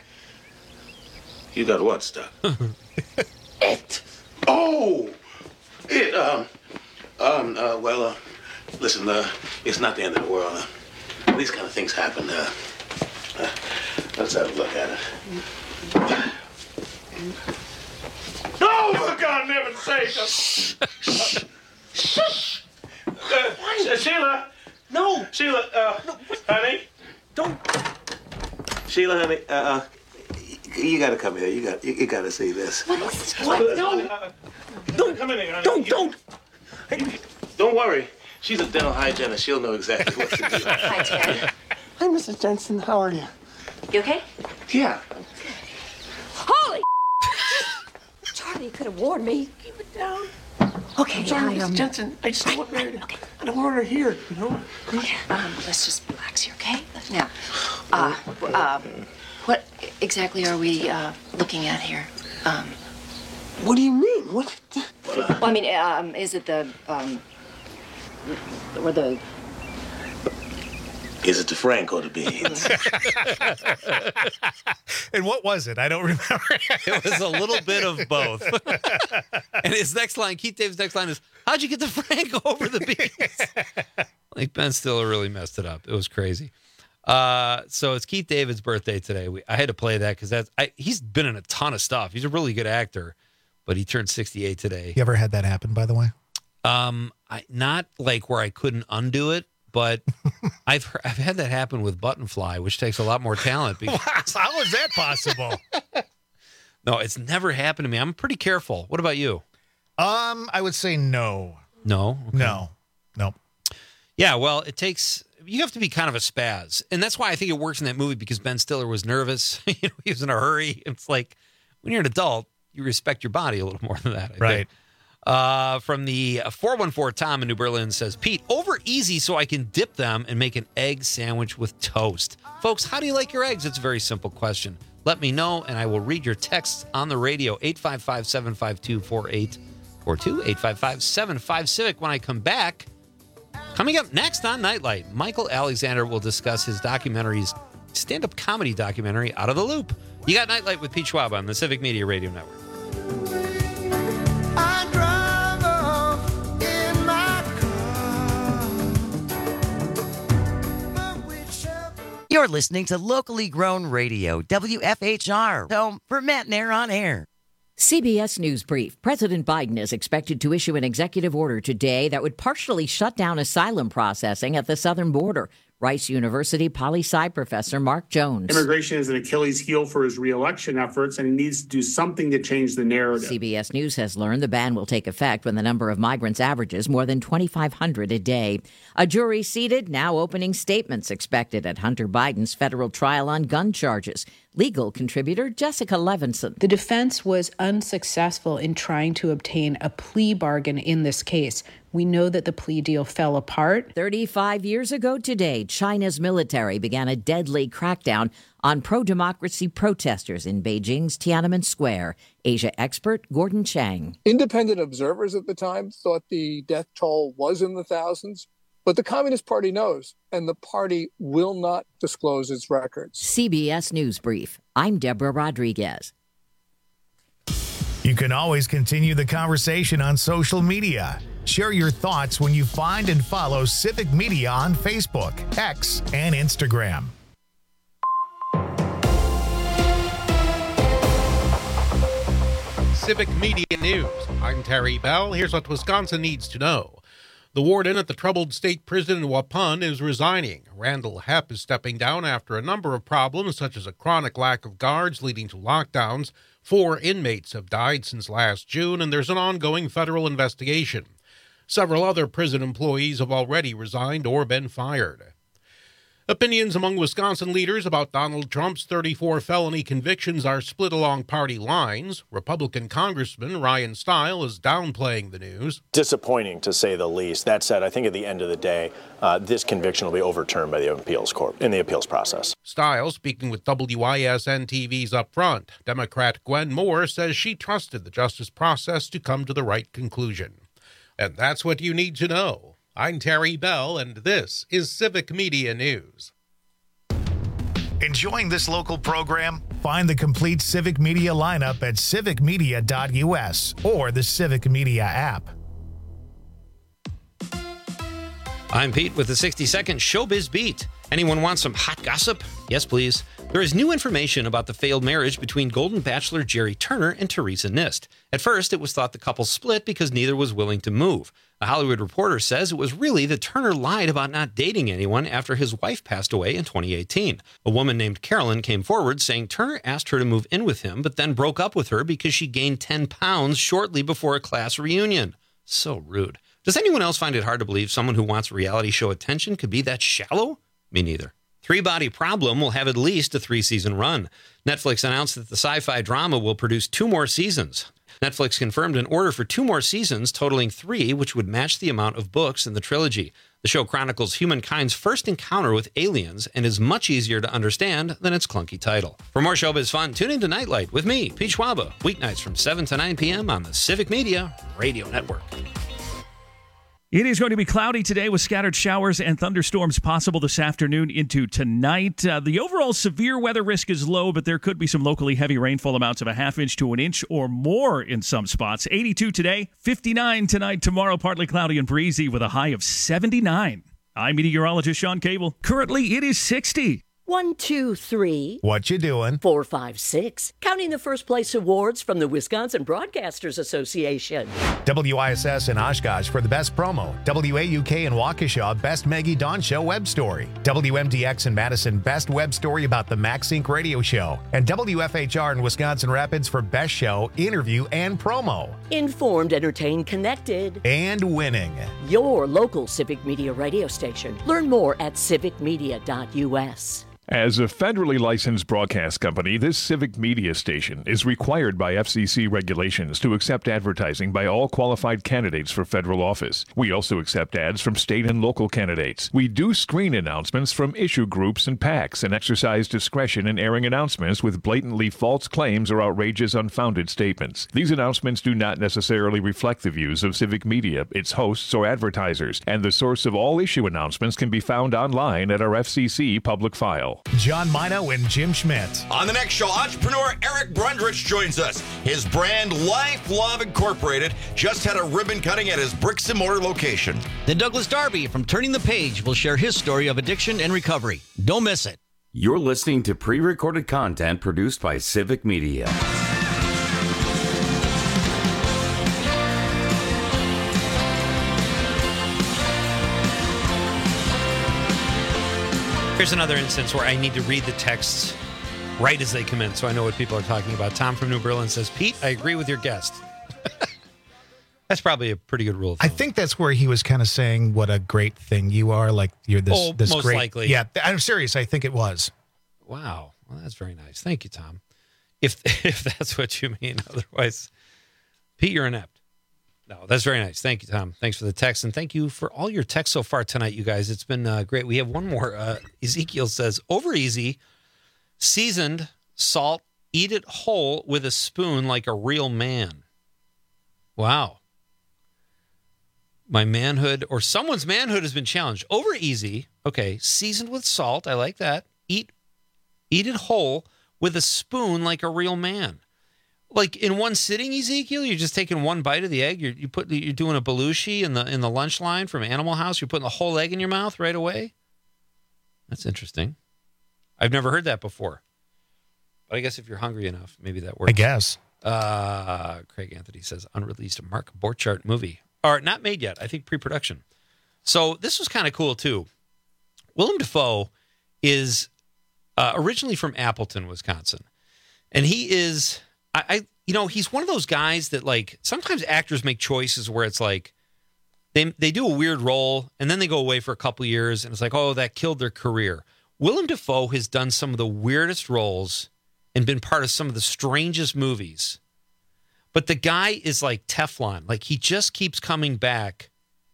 You got what stuck? It. Oh! It, um, um, uh, well, uh, listen, uh, it's not the end of the world. Uh, these kind of things happen. Uh, uh, let's have a look at it. No, for God, never say Shh. Shh. Uh, Sheila. No. Sheila, uh, honey. Don't. Sheila, honey, uh, uh, you gotta come here. You got, you, you gotta see this. What is this? What? No. Don't come in here, honey. Don't, don't. Don't worry. She's a dental hygienist. She'll know exactly what to do. Hi, Ted. Hi, Missus Jensen. How are you? You okay? Yeah. Holy! Charlie, you could have warned me. Keep it down. Okay, I'm sorry, I, Missus um, Jensen. I just don't want her. Okay. I don't want her here. You know. Okay, um, let's just relax here, okay? Now, uh, um, what exactly are we uh, looking at here? Um, what do you mean? What? Well, I mean, um, is it the um, or the? Is it the Frank or the beans? And what was it? I don't remember. It was a little bit of both. And his next line, Keith David's next line is, how'd you get the Frank over the beans? Like Ben Stiller really messed it up. It was crazy. Uh, so it's Keith David's birthday today. We, I had to play that because that's I, he's been in a ton of stuff. He's a really good actor, but he turned sixty-eight today. You ever had that happen, by the way? Um, I not like where I couldn't undo it, but I've heard, I've had that happen with Buttonfly, which takes a lot more talent. Because, How is that possible? no, it's never happened to me. I'm pretty careful. What about you? Um, I would say no. No, Okay. No. Nope. Yeah, well, it takes. You have to be kind of a spaz, and that's why I think it works in that movie because Ben Stiller was nervous. you know, he was in a hurry. It's like when you're an adult, you respect your body a little more than that. I Right. think. Uh, from the four one four, Tom in New Berlin says, Pete, over easy so I can dip them and make an egg sandwich with toast. Folks, how do you like your eggs? It's a very simple question. Let me know, and I will read your texts on the radio. eight five five, seven five two, four eight four two, eight five five, seven five Civic. When I come back, coming up next on Nightlight, Michael Alexander will discuss his documentary's stand-up comedy documentary, Out of the Loop. You got Nightlight with Pete Schwab on the Civic Media Radio Network. I drive off in my car. You're listening to locally grown radio, W F H R, home for Matt Nair on air. C B S News Brief. President Biden is expected to issue an executive order today that would partially shut down asylum processing at the southern border. Rice University poli-sci professor Mark Jones. Immigration is an Achilles heel for his reelection efforts, and he needs to do something to change the narrative. C B S News has learned the ban will take effect when the number of migrants averages more than twenty-five hundred a day. A jury seated, now opening statements expected at Hunter Biden's federal trial on gun charges. Legal contributor Jessica Levinson. The defense was unsuccessful in trying to obtain a plea bargain in this case. We know that the plea deal fell apart. thirty-five years ago today, China's military began a deadly crackdown on pro-democracy protesters in Beijing's Tiananmen Square. Asia expert Gordon Chang. Independent observers at the time thought the death toll was in the thousands, but the Communist Party knows, and the party will not disclose its records. C B S News Brief. I'm Deborah Rodriguez. You can always continue the conversation on social media. Share your thoughts when you find and follow Civic Media on Facebook, X, and Instagram. Civic Media News. I'm Terry Bell. Here's what Wisconsin needs to know. The warden at the troubled state prison in Waupun is resigning. Randall Hepp is stepping down after a number of problems, such as a chronic lack of guards leading to lockdowns. Four inmates have died since last June, and there's an ongoing federal investigation. Several other prison employees have already resigned or been fired. Opinions among Wisconsin leaders about Donald Trump's thirty-four felony convictions are split along party lines. Republican Congressman Ryan Steil is downplaying the news. Disappointing, to say the least. That said, I think at the end of the day, uh, this conviction will be overturned by the appeals court in the appeals process. Steil, speaking with W I S N T V's Upfront, Democrat Gwen Moore says she trusted the justice process to come to the right conclusion. And that's what you need to know. I'm Terry Bell, and this is Civic Media News. Enjoying this local program? Find the complete Civic Media lineup at civic media dot U S or the Civic Media app. I'm Pete with the sixty second Showbiz Beat. Anyone want some hot gossip? Yes, please. There is new information about the failed marriage between Golden Bachelor Jerry Turner and Teresa Nist. At first, it was thought the couple split because neither was willing to move. A Hollywood Reporter says it was really that Turner lied about not dating anyone after his wife passed away in twenty eighteen. A woman named Carolyn came forward saying Turner asked her to move in with him, but then broke up with her because she gained ten pounds shortly before a class reunion. So rude. Does anyone else find it hard to believe someone who wants reality show attention could be that shallow? Me neither. Three Body Problem will have at least a three-season run. Netflix announced that the sci-fi drama will produce two more seasons. Netflix confirmed an order for two more seasons, totaling three, which would match the amount of books in the trilogy. The show chronicles humankind's first encounter with aliens and is much easier to understand than its clunky title. For more showbiz fun, tune into Nightlight with me, Pete Schwaba, weeknights from seven to nine p.m. on the Civic Media Radio Network. It is going to be cloudy today with scattered showers and thunderstorms possible this afternoon into tonight. Uh, the overall severe weather risk is low, but there could be some locally heavy rainfall amounts of a half inch to an inch or more in some spots. eighty-two today, fifty-nine tonight, tomorrow partly cloudy and breezy with a high of seventy-nine. I'm meteorologist Sean Cable. Currently, it is sixty. One, two, three. What you doing? Four, five, six. Counting the first place awards from the Wisconsin Broadcasters Association. W I S S in Oshkosh for the best promo. W A U K in Waukesha, best Maggie Dawn Show web story. W M D X in Madison, best web story about the MaxSync radio show. And W F H R in Wisconsin Rapids for best show, interview, and promo. Informed, entertained, connected. And winning. Your local Civic Media radio station. Learn more at civic media dot U S. As a federally licensed broadcast company, this Civic Media station is required by F C C regulations to accept advertising by all qualified candidates for federal office. We also accept ads from state and local candidates. We do screen announcements from issue groups and PACs and exercise discretion in airing announcements with blatantly false claims or outrageous unfounded statements. These announcements do not necessarily reflect the views of Civic Media, its hosts, or advertisers, and the source of all issue announcements can be found online at our F C C public file. John Mino and Jim Schmidt. On the next show, entrepreneur Eric Brundrich joins us. His brand, Life Love Incorporated, just had a ribbon cutting at his bricks and mortar location. Then Douglas Darby from Turning the Page will share his story of addiction and recovery. Don't miss it. You're listening to pre-recorded content produced by Civic Media. Here's another instance where I need to read the texts right as they come in so I know what people are talking about. Tom from New Berlin says, Pete, I agree with your guest. That's probably a pretty good rule of thumb. I think that's where he was kind of saying what a great thing you are. Like you're this, Oh, this most great. likely. Yeah, I'm serious. I think it was. Wow. Well, that's very nice. Thank you, Tom. If if that's what you mean. Otherwise, Pete, you're inept. No, that's very nice. Thank you, Tom. Thanks for the text. And thank you for all your texts so far tonight, you guys. It's been uh, great. We have one more. Uh, Ezekiel says, over easy, seasoned, salt, eat it whole with a spoon like a real man. Wow. My manhood or someone's manhood has been challenged. Over easy. Okay. Seasoned with salt. I like that. Eat, eat it whole with a spoon like a real man. Like in one sitting, Ezekiel, you're just taking one bite of the egg. You're you put you're doing a Belushi in the in the lunch line from Animal House. You're putting the whole egg in your mouth right away. That's interesting. I've never heard that before. But I guess if you're hungry enough, maybe that works. I guess. Uh, Craig Anthony says unreleased Mark Borchardt movie. Or not made yet. I think pre-production. So this was kind of cool too. Willem Dafoe is uh, originally from Appleton, Wisconsin, and he is. I, I, you know, he's one of those guys that like sometimes actors make choices where it's like they they do a weird role and then they go away for a couple years and it's like, oh, that killed their career. Willem Dafoe has done some of the weirdest roles and been part of some of the strangest movies. But the guy is like Teflon. Like he just keeps coming back.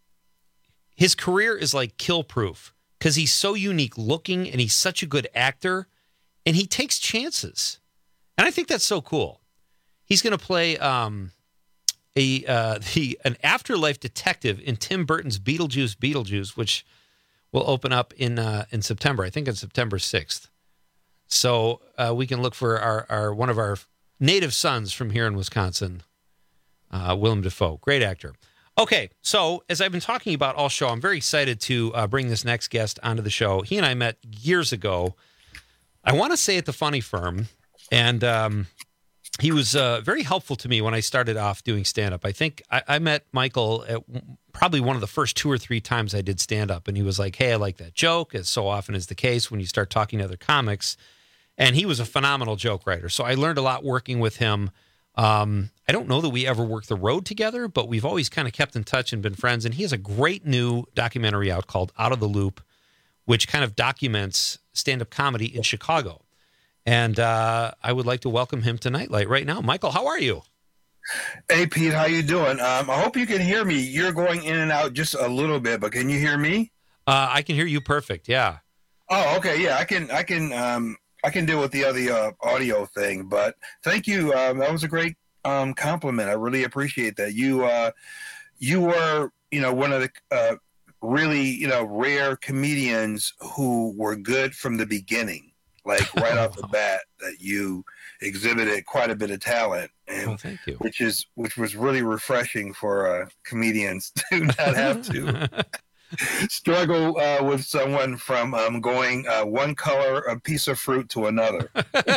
His career is like kill proof because he's so unique looking and he's such a good actor and he takes chances. And I think that's so cool. He's going to play um, a uh, the an afterlife detective in Tim Burton's Beetlejuice Beetlejuice, which will open up in uh, in September. I think on September sixth. So uh, we can look for our, our one of our native sons from here in Wisconsin, uh, Willem Dafoe. Great actor. Okay, so as I've been talking about all show, I'm very excited to uh, bring this next guest onto the show. He and I met years ago. I want to say at the Funny Firm, and um, he was uh, very helpful to me when I started off doing stand-up. I think I, I met Michael at probably one of the first two or three times I did stand-up, and he was like, hey, I like that joke, as so often is the case when you start talking to other comics. And he was a phenomenal joke writer. So I learned a lot working with him. Um, I don't know that we ever worked the road together, but we've always kind of kept in touch and been friends. And he has a great new documentary out called Out of the Loop, which kind of documents stand-up comedy in Chicago. And uh, I would like to welcome him to Nightlight right now. Michael, how are you? Hey, Pete, how you doing? Um, I hope you can hear me. You're going in and out just a little bit, but can you hear me? Uh, I can hear you perfect, yeah. Oh, okay, yeah, I can, I can, um, I can deal with the other uh, audio thing, but thank you. Um, that was a great um, compliment. I really appreciate that. You, uh, you were, you know, one of the uh, really, you know, rare comedians who were good from the beginning, like right off the bat. That you exhibited quite a bit of talent, and oh, thank you. which is which was really refreshing for uh, comedians to not have to. struggle uh, with someone from um, going uh, one color, a piece of fruit to another.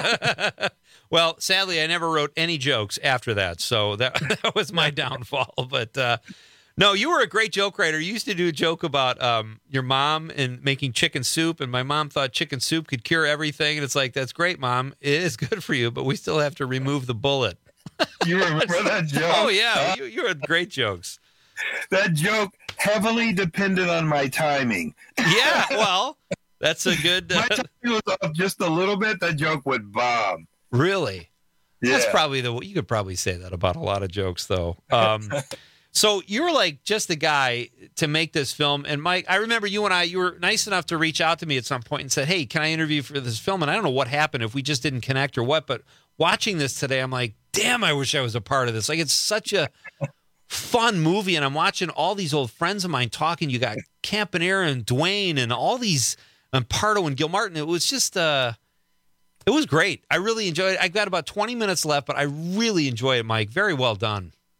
Well, sadly, I never wrote any jokes after that, so that, that was my downfall. But uh, no, you were a great joke writer. You used to do a joke about um, your mom and making chicken soup, and my mom thought chicken soup could cure everything. And it's like, that's great, Mom. It is good for you, but we still have to remove the bullet. You remember that joke? Oh, yeah. You, you had great jokes. That joke heavily depended on my timing. Yeah, well, that's a good... Uh... My timing was off just a little bit, that joke would bomb. Really? Yeah. That's probably the... You could probably say that about a lot of jokes, though. Um, so you were like just the guy to make this film. And Mike, I remember you and I, you were nice enough to reach out to me at some point and said, hey, can I interview for this film? And I don't know what happened, if we just didn't connect or what, but watching this today, I'm like, damn, I wish I was a part of this. Like, it's such a fun movie, and I'm watching all these old friends of mine talking. You got Campanera and Dwayne and all these, and Pardo and Gilmartin. It was just, uh, it was great. I really enjoyed it. I got about twenty minutes left, but I really enjoyed it, Mike. Very well done.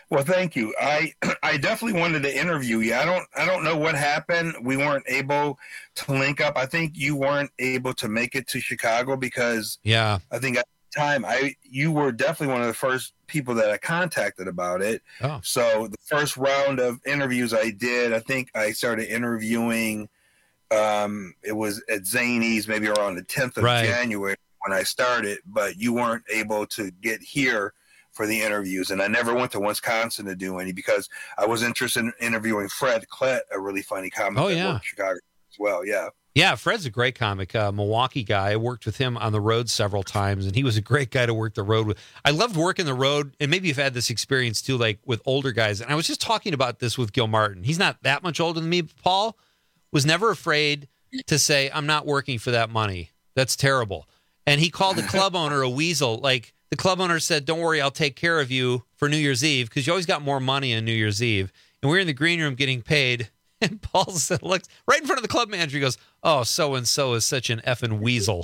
Well, thank you. I I definitely wanted to interview you. I don't I don't know what happened. We weren't able to link up. I think you weren't able to make it to Chicago because Yeah. I think at the time I you were definitely one of the first people that I contacted about it. Oh. So the first round of interviews I did, I think I started interviewing. Um, it was at Zanies maybe around the tenth of Right. January when I started, but you weren't able to get here for the interviews, and I never went to Wisconsin to do any because I was interested in interviewing Fred Klett, a really funny comic Oh, that yeah. worked in Chicago as well. Yeah. Yeah, Fred's a great comic, uh, Milwaukee guy. I worked with him on the road several times, and he was a great guy to work the road with. I loved working the road, and maybe you've had this experience too, like with older guys. And I was just talking about this with Gil Martin. He's not that much older than me, but Paul was never afraid to say, I'm not working for that money. That's terrible. And he called the club owner a weasel. Like, the club owner said, don't worry, I'll take care of you for New Year's Eve because you always got more money on New Year's Eve. And we were in the green room getting paid. And Paul said, looks right in front of the club manager. He goes, oh, so-and-so is such an effing weasel.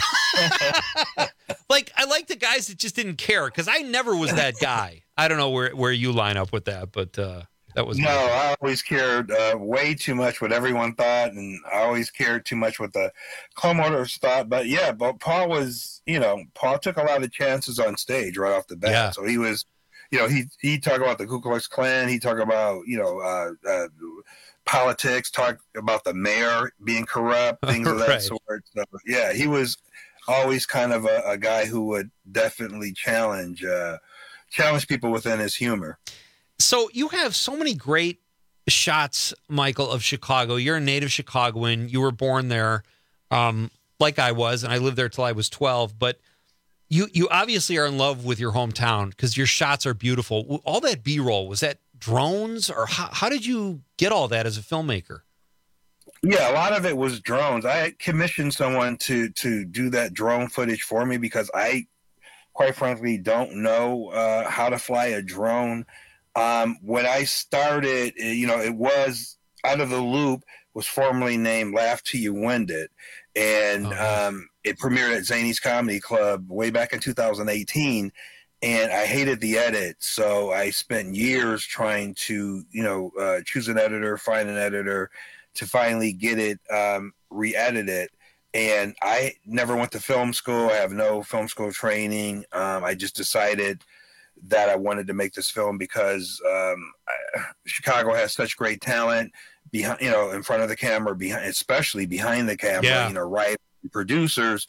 Like, I like the guys that just didn't care because I never was that guy. I don't know where, where you line up with that, but uh, that was No, my- I always cared uh, way too much what everyone thought, and I always cared too much what the club owners thought. But yeah, but Paul was, you know, Paul took a lot of chances on stage right off the bat. Yeah. So he was, you know, he he talked about the Ku Klux Klan. He talked about, you know, uh, uh, politics. Talked about the mayor being corrupt, things of that Right. sort. So, yeah, he was always kind of a, a guy who would definitely challenge uh, challenge people within his humor. So you have so many great shots, Michael, of Chicago. You're a native Chicagoan. You were born there, um, like I was, and I lived there till I was twelve. But you you obviously are in love with your hometown because your shots are beautiful. All that B-roll, was that drones, or how, how did you get all that as a filmmaker? Yeah, a lot of it was drones. I commissioned someone to to do that drone footage for me because I, quite frankly, don't know uh, how to fly a drone. Um, when I started, you know, it was Out of the Loop was formerly named Laugh Till You Wind It, and um, it premiered at Zanies Comedy Club way back in two thousand eighteen. And I hated the edit, so I spent years trying to, you know, uh, choose an editor, find an editor, to finally get it um, re-edited. And I never went to film school. I have no film school training. Um, I just decided that I wanted to make this film because um, I, Chicago has such great talent behind, you know, in front of the camera, behind, especially behind the camera, Yeah. you know, writers, producers.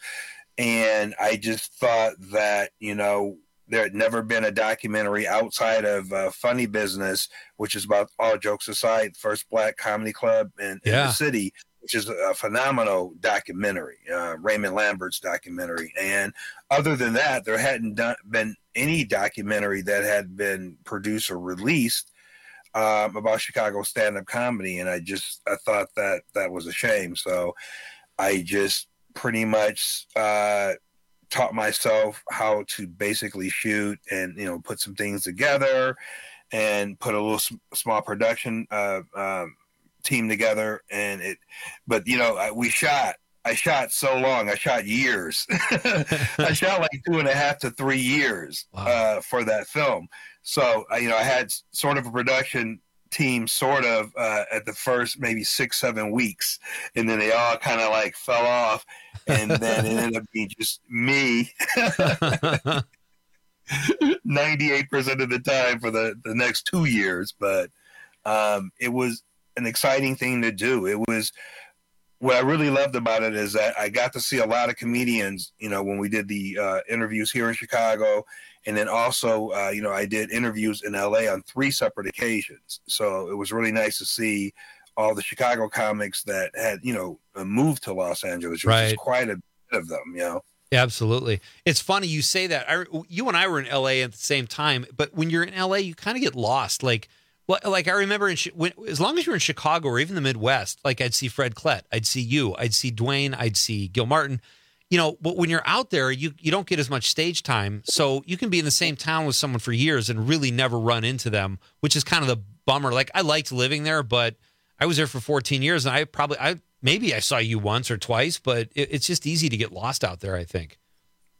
And I just thought that, you know, there had never been a documentary outside of uh, Funny Business, which is about, all jokes aside, first black comedy club in, in Yeah. the city, which is a phenomenal documentary, uh, Raymond Lambert's documentary. And other than that, there hadn't done, been any documentary that had been produced or released um, about Chicago stand-up comedy. And I just, I thought that that was a shame. So I just pretty much uh, taught myself how to basically shoot and, you know, put some things together and put a little s- small production uh, um, team together. And it, but you know, I, we shot, I shot so long, I shot years. I shot like two and a half to three years uh, for that film. So, uh, you know, I had s- sort of a production team sort of uh, at the first maybe six, seven weeks. And then they all kind of like fell off. And then it ended up being just me ninety-eight percent of the time for the, the next two years. But um, it was an exciting thing to do. It was, what I really loved about it is that I got to see a lot of comedians, you know, when we did the uh, interviews here in Chicago. And then also, uh, you know, I did interviews in L A on three separate occasions. So it was really nice to see all the Chicago comics that had, you know, uh, moved to Los Angeles, which is Right. quite a bit of them, you know. Absolutely. It's funny you say that. I, you and I were in L A at the same time, but when you're in L A, you kind of get lost. Like, well, like I remember in, Chi- when, as long as you're in Chicago or even the Midwest, like I'd see Fred Klett, I'd see you, I'd see Dwayne, I'd see Gil Martin. You know, but when you're out there, you you don't get as much stage time. So you can be in the same town with someone for years and really never run into them, which is kind of the bummer. Like I liked living there, but I was there for fourteen years, and I probably, I maybe I saw you once or twice, but it, it's just easy to get lost out there, I think.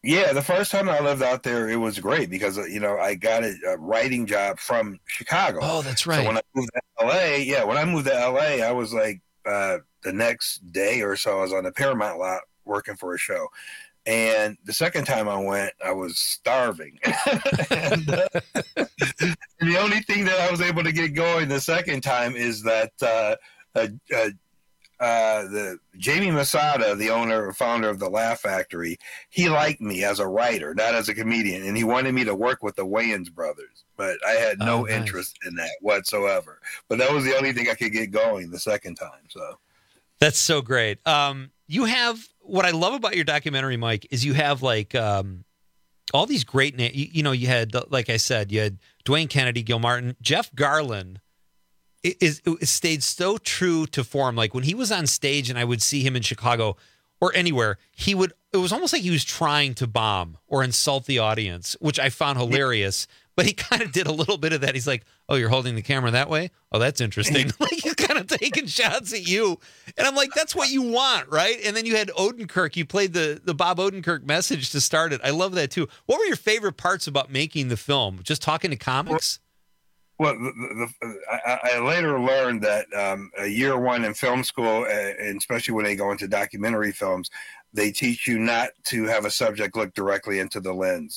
Yeah, the first time I lived out there, it was great because you know I got a, a writing job from Chicago. Oh, that's right. So when I moved to L A, yeah, when I moved to L A, I was like uh, the next day or so, I was on the Paramount lot working for a show. And the second time I went, I was starving. and, uh, and the only thing that I was able to get going the second time is that uh, uh, uh, uh, the Jamie Masada, the owner or founder of the Laugh Factory, he liked me as a writer, not as a comedian, and he wanted me to work with the Wayans brothers. But I had no Oh, nice. interest in that whatsoever. But that was the only thing I could get going the second time. So That's so great. Um, you have what I love about your documentary, Mike, is you have like um, all these great names. You, you know, you had, like I said, you had Dwayne Kennedy, Gil Martin, Jeff Garlin. Is, is stayed so true to form. Like when he was on stage and I would see him in Chicago or anywhere, he would, it was almost like he was trying to bomb or insult the audience, which I found hilarious. But he kind of did a little bit of that. He's like, oh, you're holding the camera that way? Oh, that's interesting. Like he's kind of taking shots at you. And I'm like, that's what you want, right? And then you had Odenkirk. You played the, the Bob Odenkirk message to start it. I love that too. What were your favorite parts about making the film? Just talking to comics? Well, the, the, I, I later learned that um, a year one in film school, uh, and especially when they go into documentary films, they teach you not to have a subject look directly into the lens.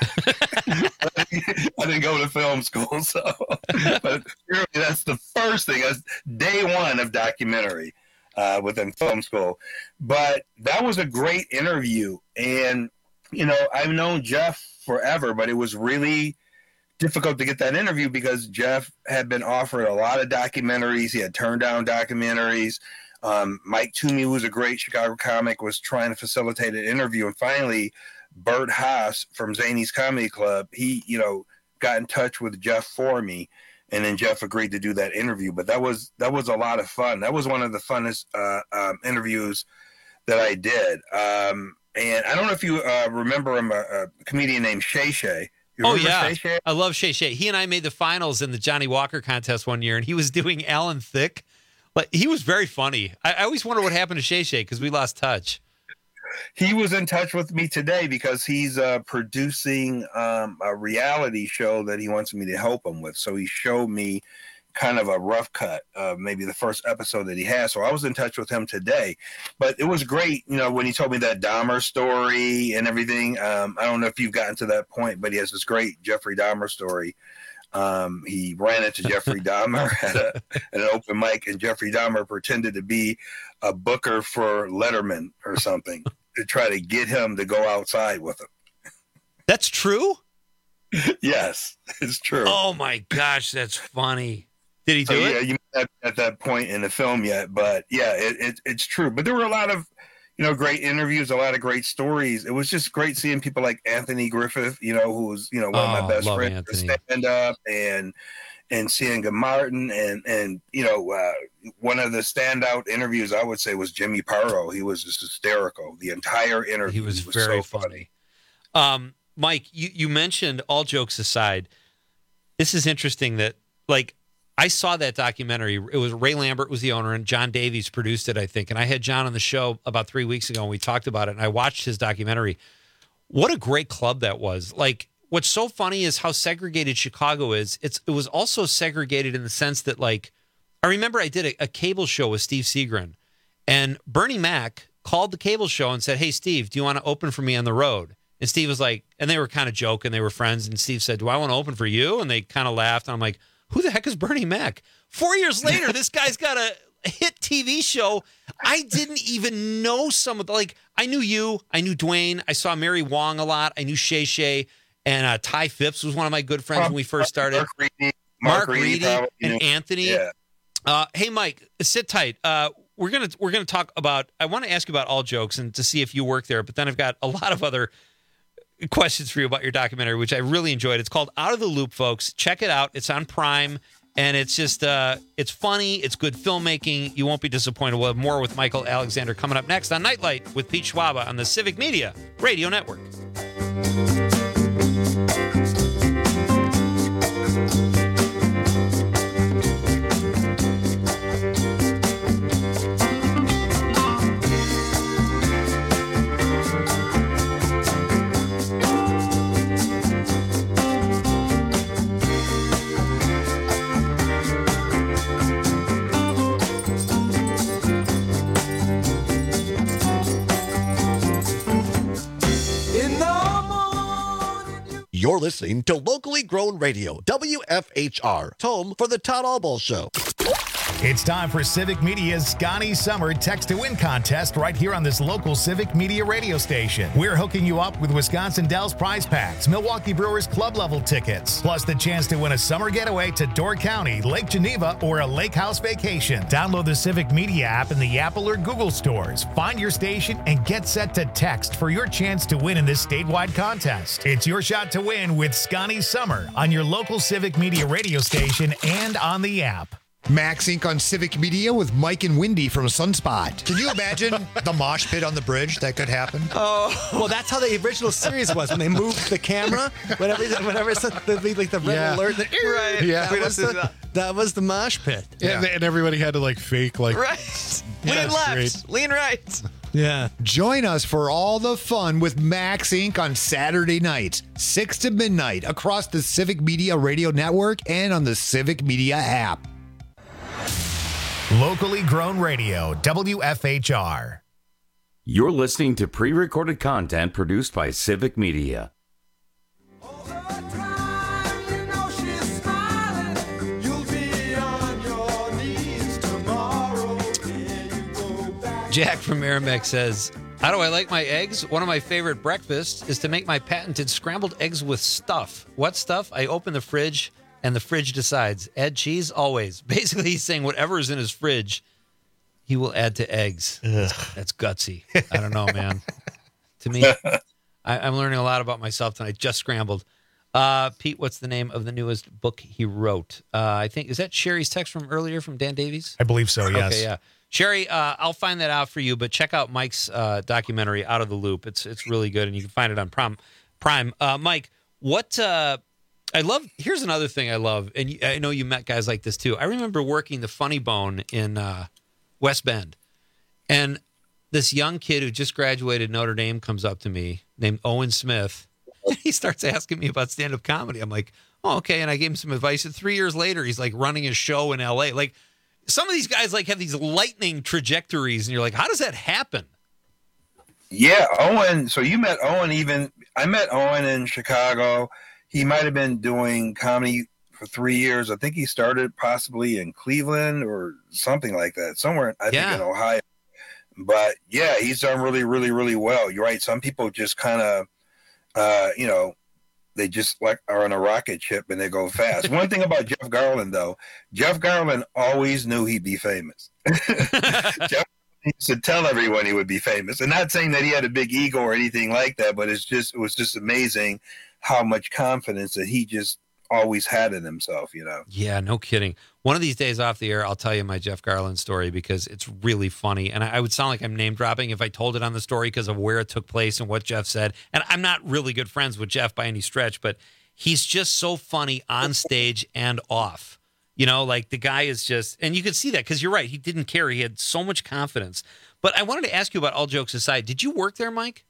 I didn't go to film school, so but really that's the first thing. That's day one of documentary uh, within film school. But that was a great interview, and you know I've known Jeff forever, but it was really difficult to get that interview because Jeff had been offered a lot of documentaries. He had turned down documentaries. Um, Mike Toomey, who's a great Chicago comic, was trying to facilitate an interview. And finally, Bert Haas from Zany's Comedy Club, he, you know, got in touch with Jeff for me. And then Jeff agreed to do that interview. But that was, that was a lot of fun. That was one of the funnest uh, um, interviews that I did. Um, and I don't know if you uh, remember him, a, a comedian named Shay Shay. You Oh, remember yeah. Shay Shay? I love Shay Shay. He and I made the finals in the Johnny Walker contest one year, and he was doing Alan Thicke. Like, he was very funny. I, I always wonder what happened to Shay Shay because we lost touch. He was in touch with me today because he's uh, producing um, a reality show that he wants me to help him with. So he showed me kind of a rough cut of maybe the first episode that he has. So I was in touch with him today. But it was great, you know, when he told me that Dahmer story and everything. Um, I don't know if you've gotten to that point, but he has this great Jeffrey Dahmer story. Um, he ran into Jeffrey Dahmer at, a, at an open mic, and Jeffrey Dahmer pretended to be a booker for Letterman or something to try to get him to go outside with him. That's true? Yes, it's true. Oh, my gosh, that's funny. Did he do so, it? Yeah, you at, at that point in the film yet, but yeah, it, it, it's true. But there were a lot of, you know, great interviews, a lot of great stories. It was just great seeing people like Anthony Griffith, you know, who was, you know, one Oh, of my best love friends, Anthony. stand up, and and seeing Good Martin, and and you know, uh, one of the standout interviews I would say was Jimmy Parro. He was just hysterical. The entire interview He was was very so funny. Um, Mike, you, you mentioned, all jokes aside, this is interesting that, like, I saw that documentary. It was Ray Lambert was the owner, and John Davies produced it, I think. And I had John on the show about three weeks ago, and we talked about it, and I watched his documentary. What a great club that was. Like, what's so funny is how segregated Chicago is. It's It was also segregated in the sense that, like, I remember I did a, a cable show with Steve Seagren, and Bernie Mac called the cable show and said, hey, Steve, do you want to open for me on the road? And Steve was like, and they were kind of joking. They were friends. And Steve said, do I want to open for you? And they kind of laughed. And I'm like, who the heck is Bernie Mac? Four years later, this guy's got a hit T V show. I didn't even know some of the, like, I knew you. I knew Dwayne. I saw Mary Wong a lot. I knew Shay Shay. And uh, Ty Phipps was one of my good friends when we first started. Mark Reedy, Mark Mark Reedy Reedy probably and knew. Anthony. Yeah. Uh, hey, Mike, sit tight. Uh, we're gonna we're gonna talk about. I want to ask you about All Jokes and to see if you work there. But then I've got a lot of other questions for you about your documentary, which I really enjoyed. It's called Out of the Loop, folks. Check it out. It's on Prime, and it's just uh, it's funny. It's good filmmaking. You won't be disappointed. We'll have more with Michael Alexander coming up next on Nightlight with Pete Schwaba on the Civic Media Radio Network. You're listening to Locally Grown Radio, W F H R, home for the Todd Albaugh Show. It's time for Civic Media's Scotty Summer Text to Win contest right here on this local Civic Media radio station. We're hooking you up with Wisconsin Dells prize packs, Milwaukee Brewers club level tickets, plus the chance to win a summer getaway to Door County, Lake Geneva, or a lake house vacation. Download the Civic Media app in the Apple or Google stores. Find your station and get set to text for your chance to win in this statewide contest. It's your shot to win with Scotty Summer on your local Civic Media radio station and on the app. Max Incorporated on Civic Media with Mike and Wendy from Sunspot. Can you imagine the mosh pit on the bridge that could happen? Oh, well, that's how the original series was when they moved the camera. Whenever, whenever it's the, like the red Yeah. alert, the, Right. Yeah, that Yeah. was, the, that was the mosh pit. Yeah. And, and everybody had to like fake like Right. Yeah, Lean left, great. lean right. Yeah. Join us for all the fun with Max Incorporated on Saturday nights, six to midnight, across the Civic Media Radio Network and on the Civic Media app. Locally Grown Radio, W F H R. You're listening to pre-recorded content produced by Civic Media. Jack from Merrimack says, how do I like my eggs? One of my favorite breakfasts is to make my patented scrambled eggs with stuff. What stuff? I open the fridge and the fridge decides. Add cheese? Always. Basically, he's saying whatever is in his fridge, he will add to eggs. That's, that's gutsy. I don't know, man. To me, I, I'm learning a lot about myself tonight. Just scrambled. Uh, Pete, what's the name of the newest book he wrote? Uh, I think, is that Sherry's text from earlier from Dan Davies? I believe so, yes. Okay, yeah. Sherry, uh, I'll find that out for you, but check out Mike's uh, documentary, Out of the Loop. It's it's really good, and you can find it on Prime. Prime. Uh, Mike, what uh, I love, here's another thing I love, and you, I know you met guys like this too. I remember working the Funny Bone in uh, West Bend, and this young kid who just graduated Notre Dame comes up to me, named Owen Smith, and he starts asking me about stand-up comedy. I'm like, oh, okay, and I gave him some advice, and three years later, he's like running a show in L A. Like, some of these guys like have these lightning trajectories, and you're like, how does that happen? Yeah, Owen. So you met Owen even, I met Owen in Chicago. He might have been doing comedy for three years. I think he started possibly in Cleveland or something like that, somewhere, I Yeah. think in Ohio. But yeah, he's done really, really, really well. You're right. Some people just kind of, uh, you know, they just like are on a rocket ship and they go fast. One thing about Jeff Garland, though, Jeff Garland always knew he'd be famous. Jeff used to tell everyone he would be famous, and not saying that he had a big ego or anything like that, but it's just it was just amazing how much confidence that he just always had in himself, you know. Yeah, no kidding. One of these days off the air, I'll tell you my Jeff Garland story because it's really funny. And I, I would sound like I'm name dropping if I told it on the story because of where it took place and what Jeff said. And I'm not really good friends with Jeff by any stretch, but he's just so funny on stage and off. You know, like the guy is just, and you could see that because you're right. He didn't care. He had so much confidence. But I wanted to ask you about all jokes aside. Did you work there, Mike?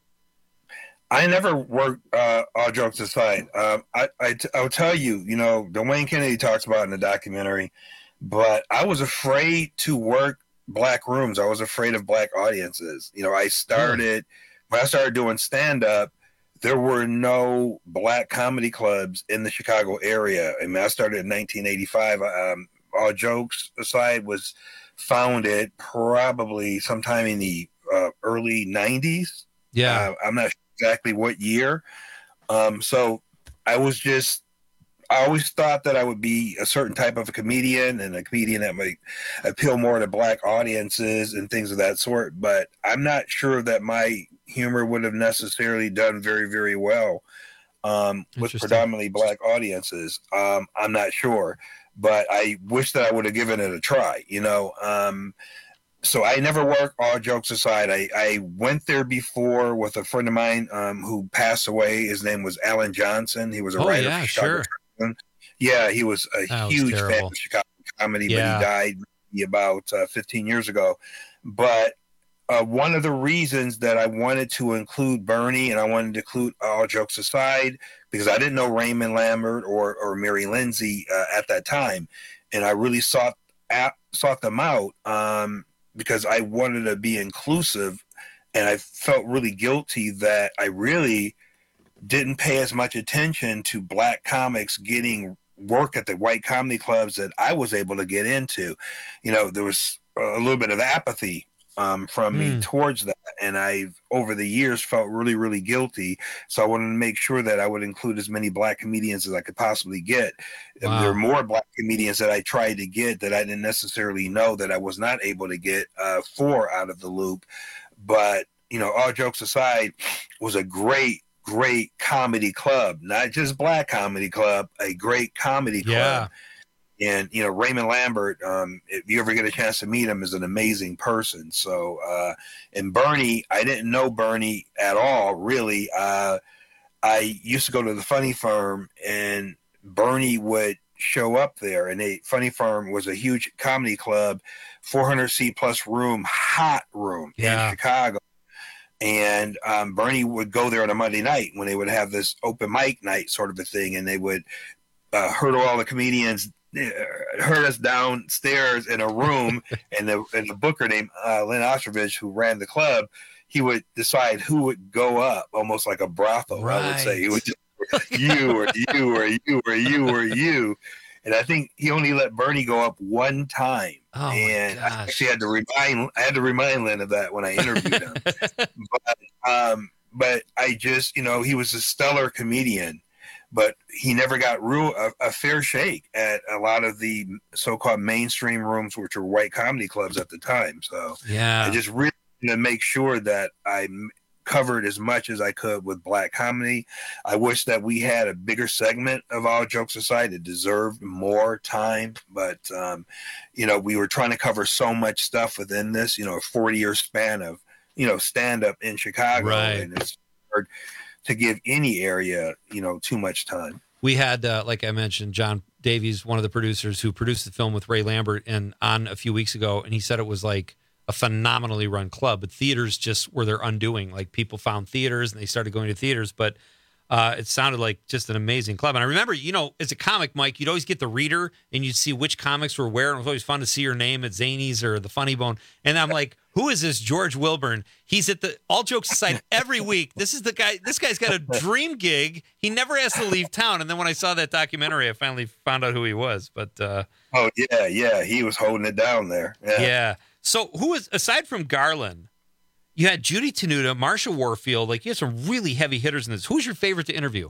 I never worked, uh, all jokes aside. Um, I, I, t- I'll tell you, you know, the Wayne Kennedy talks about in the documentary, but I was afraid to work black rooms. I was afraid of black audiences. You know, I started, when I started doing stand-up, there were no black comedy clubs in the Chicago area. I mean, I started in nineteen eighty-five. Um, all jokes aside was founded probably sometime in the uh, early nineties. Yeah. Uh, I'm not sure exactly what year. Um, so I was just, I always thought that I would be a certain type of a comedian and a comedian that might appeal more to black audiences and things of that sort. But I'm not sure that my humor would have necessarily done very, very well um, with predominantly black audiences. Um, I'm not sure, but I wish that I would have given it a try, you know. Um, So I never worked, all jokes aside. I, I went there before with a friend of mine um, who passed away. His name was Alan Johnson. He was a Oh, writer yeah, for Chicago. sure. Yeah, he was a That was huge fan terrible. of Chicago comedy, Yeah. but he died maybe about uh, fifteen years ago. But uh, one of the reasons that I wanted to include Bernie and I wanted to include all jokes aside, because I didn't know Raymond Lambert or, or Mary Lindsay uh, at that time. And I really sought, out, sought them out. Um, because I wanted to be inclusive, and I felt really guilty that I really didn't pay as much attention to black comics getting work at the white comedy clubs that I was able to get into. You know, there was a little bit of apathy um, from mm. me towards that. And I've, over the years, felt really, really guilty. So I wanted to make sure that I would include as many black comedians as I could possibly get. Wow. There are more black comedians that I tried to get that I didn't necessarily know that I was not able to get uh, for Out of the Loop. But, you know, all jokes aside, was a great, great comedy club, not just black comedy club, a great comedy club. Yeah. And, you know, Raymond Lambert, um, if you ever get a chance to meet him, is an amazing person. So, uh, and Bernie, I didn't know Bernie at all, really. Uh, I used to go to the Funny Firm, and Bernie would show up there. And a Funny Firm was a huge comedy club, four hundred seat plus room, hot room yeah. in Chicago. And um, Bernie would go there on a Monday night when they would have this open mic night sort of a thing, and they would uh, hurdle all the comedians, herd us downstairs in a room, and the and the booker named uh, Lynn Ostrovich, who ran the club, he would decide who would go up, almost like a brothel. Right. I would say he would just you or you or you or you or you, and I think he only let Bernie go up one time, oh and I actually had to remind I had to remind Lynn of that when I interviewed him. but um, but I just you know he was a stellar comedian. But he never got real, a, a fair shake at a lot of the so-called mainstream rooms, which were white comedy clubs at the time. So yeah, I just really wanted to make sure that I covered as much as I could with black comedy. I wish that we had a bigger segment of All Jokes Aside. It deserved more time. But, um, you know, we were trying to cover so much stuff within this, you know, a forty-year span of, you know, stand-up in Chicago. Right. And it's hard to give any area, you know, too much time. We had, uh, like I mentioned, John Davies, one of the producers who produced the film with Ray Lambert, and on a few weeks ago, and he said it was like a phenomenally run club, but theaters just were their undoing. Like people found theaters and they started going to theaters, but uh, it sounded like just an amazing club. And I remember, you know, as a comic, Mike, you'd always get the reader and you'd see which comics were where, and it was always fun to see your name at Zanies or the Funny Bone. And I'm like, who is this George Wilburn? He's at the All Jokes Aside every week. This is the guy. This guy's got a dream gig. He never has to leave town. And then when I saw that documentary, I finally found out who he was. But uh, oh yeah, yeah, he was holding it down there. Yeah. yeah. So who was, aside from Garland, you had Judy Tenuta, Marsha Warfield. Like you had some really heavy hitters in this. Who's your favorite to interview?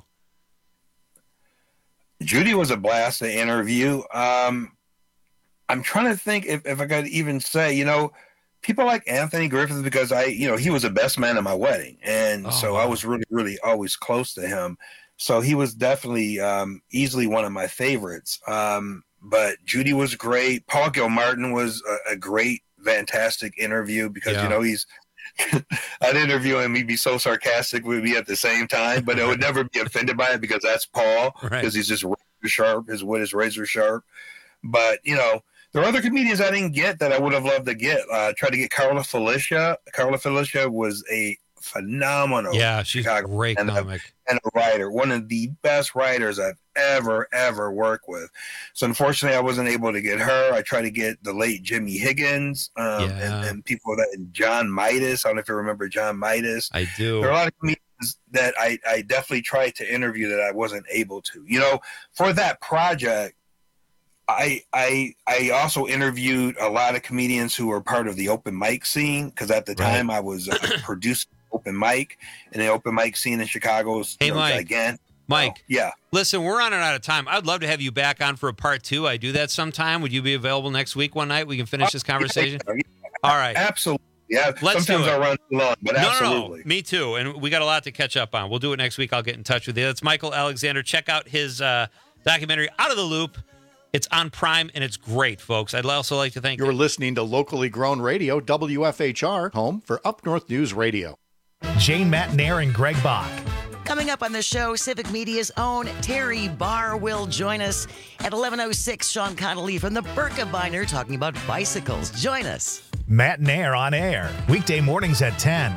Judy was a blast to interview. Um, I'm trying to think if, if I could even say, you know. People like Anthony Griffith, because I, you know, he was the best man at my wedding. And oh, so wow. I was really, really always close to him. So he was definitely um, easily one of my favorites. Um, but Judy was great. Paul Gilmartin was a, a great, fantastic interview because, yeah. you know, he's, I'd interview him. He'd be so sarcastic with me at the same time, but I would never be offended by it because that's Paul, because right. he's just razor sharp. His wit is razor sharp. But, you know, there are other comedians I didn't get that I would have loved to get. Uh, tried to get Carla Felicia. Carla Felicia was a phenomenal. Yeah, she's Chicago a great and comic. A, and a writer. One of the best writers I've ever, ever worked with. So unfortunately, I wasn't able to get her. I tried to get the late Jimmy Higgins um, yeah. and, and people that, and John Midas. I don't know if you remember John Midas. I do. There are a lot of comedians that I, I definitely tried to interview that I wasn't able to. You know, for that project, I I I also interviewed a lot of comedians who were part of the open mic scene, because at the time right. I was uh, producing open mic, and the open mic scene in Chicago is hey, you know, Mike. gigantic. Mike, oh, yeah. Listen, we're running out of time. I'd love to have you back on for a part two. I do that sometime. Would you be available next week one night? We can finish this conversation. Yeah, yeah. All right. Absolutely. Yeah. Let's Sometimes do it. I run too long, but no, absolutely. No, no. Me too. And we got a lot to catch up on. We'll do it next week. I'll get in touch with you. That's Michael Alexander. Check out his uh, documentary, Out of the Loop. It's on Prime, and it's great, folks. I'd also like to thank You're listening to locally grown radio, W F H R, home for Up North News Radio. Jane Matnair and Greg Bach. Coming up on the show, Civic Media's own Terry Barr will join us at eleven oh six. Sean Connolly from the Birkebeiner talking about bicycles. Join us. Matnair on air, weekday mornings at ten.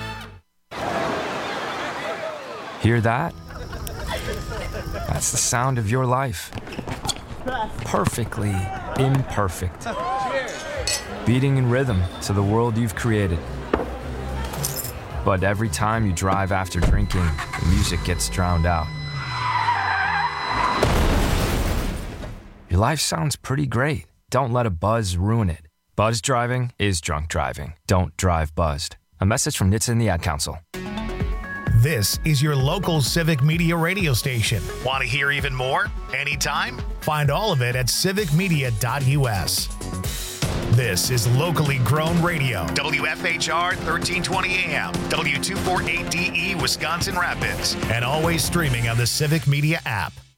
Hear that? That's the sound of your life. Perfectly imperfect. Beating in rhythm to the world you've created. But every time you drive after drinking, the music gets drowned out. Your life sounds pretty great. Don't let a buzz ruin it. Buzz driving is drunk driving. Don't drive buzzed. A message from N H T S A and the Ad Council. This is your local Civic Media radio station. Want to hear even more? Anytime? Find all of it at civic media dot U S. This is locally grown radio. W F H R thirteen twenty A M, W two forty-eight D E, Wisconsin Rapids, and always streaming on the Civic Media app.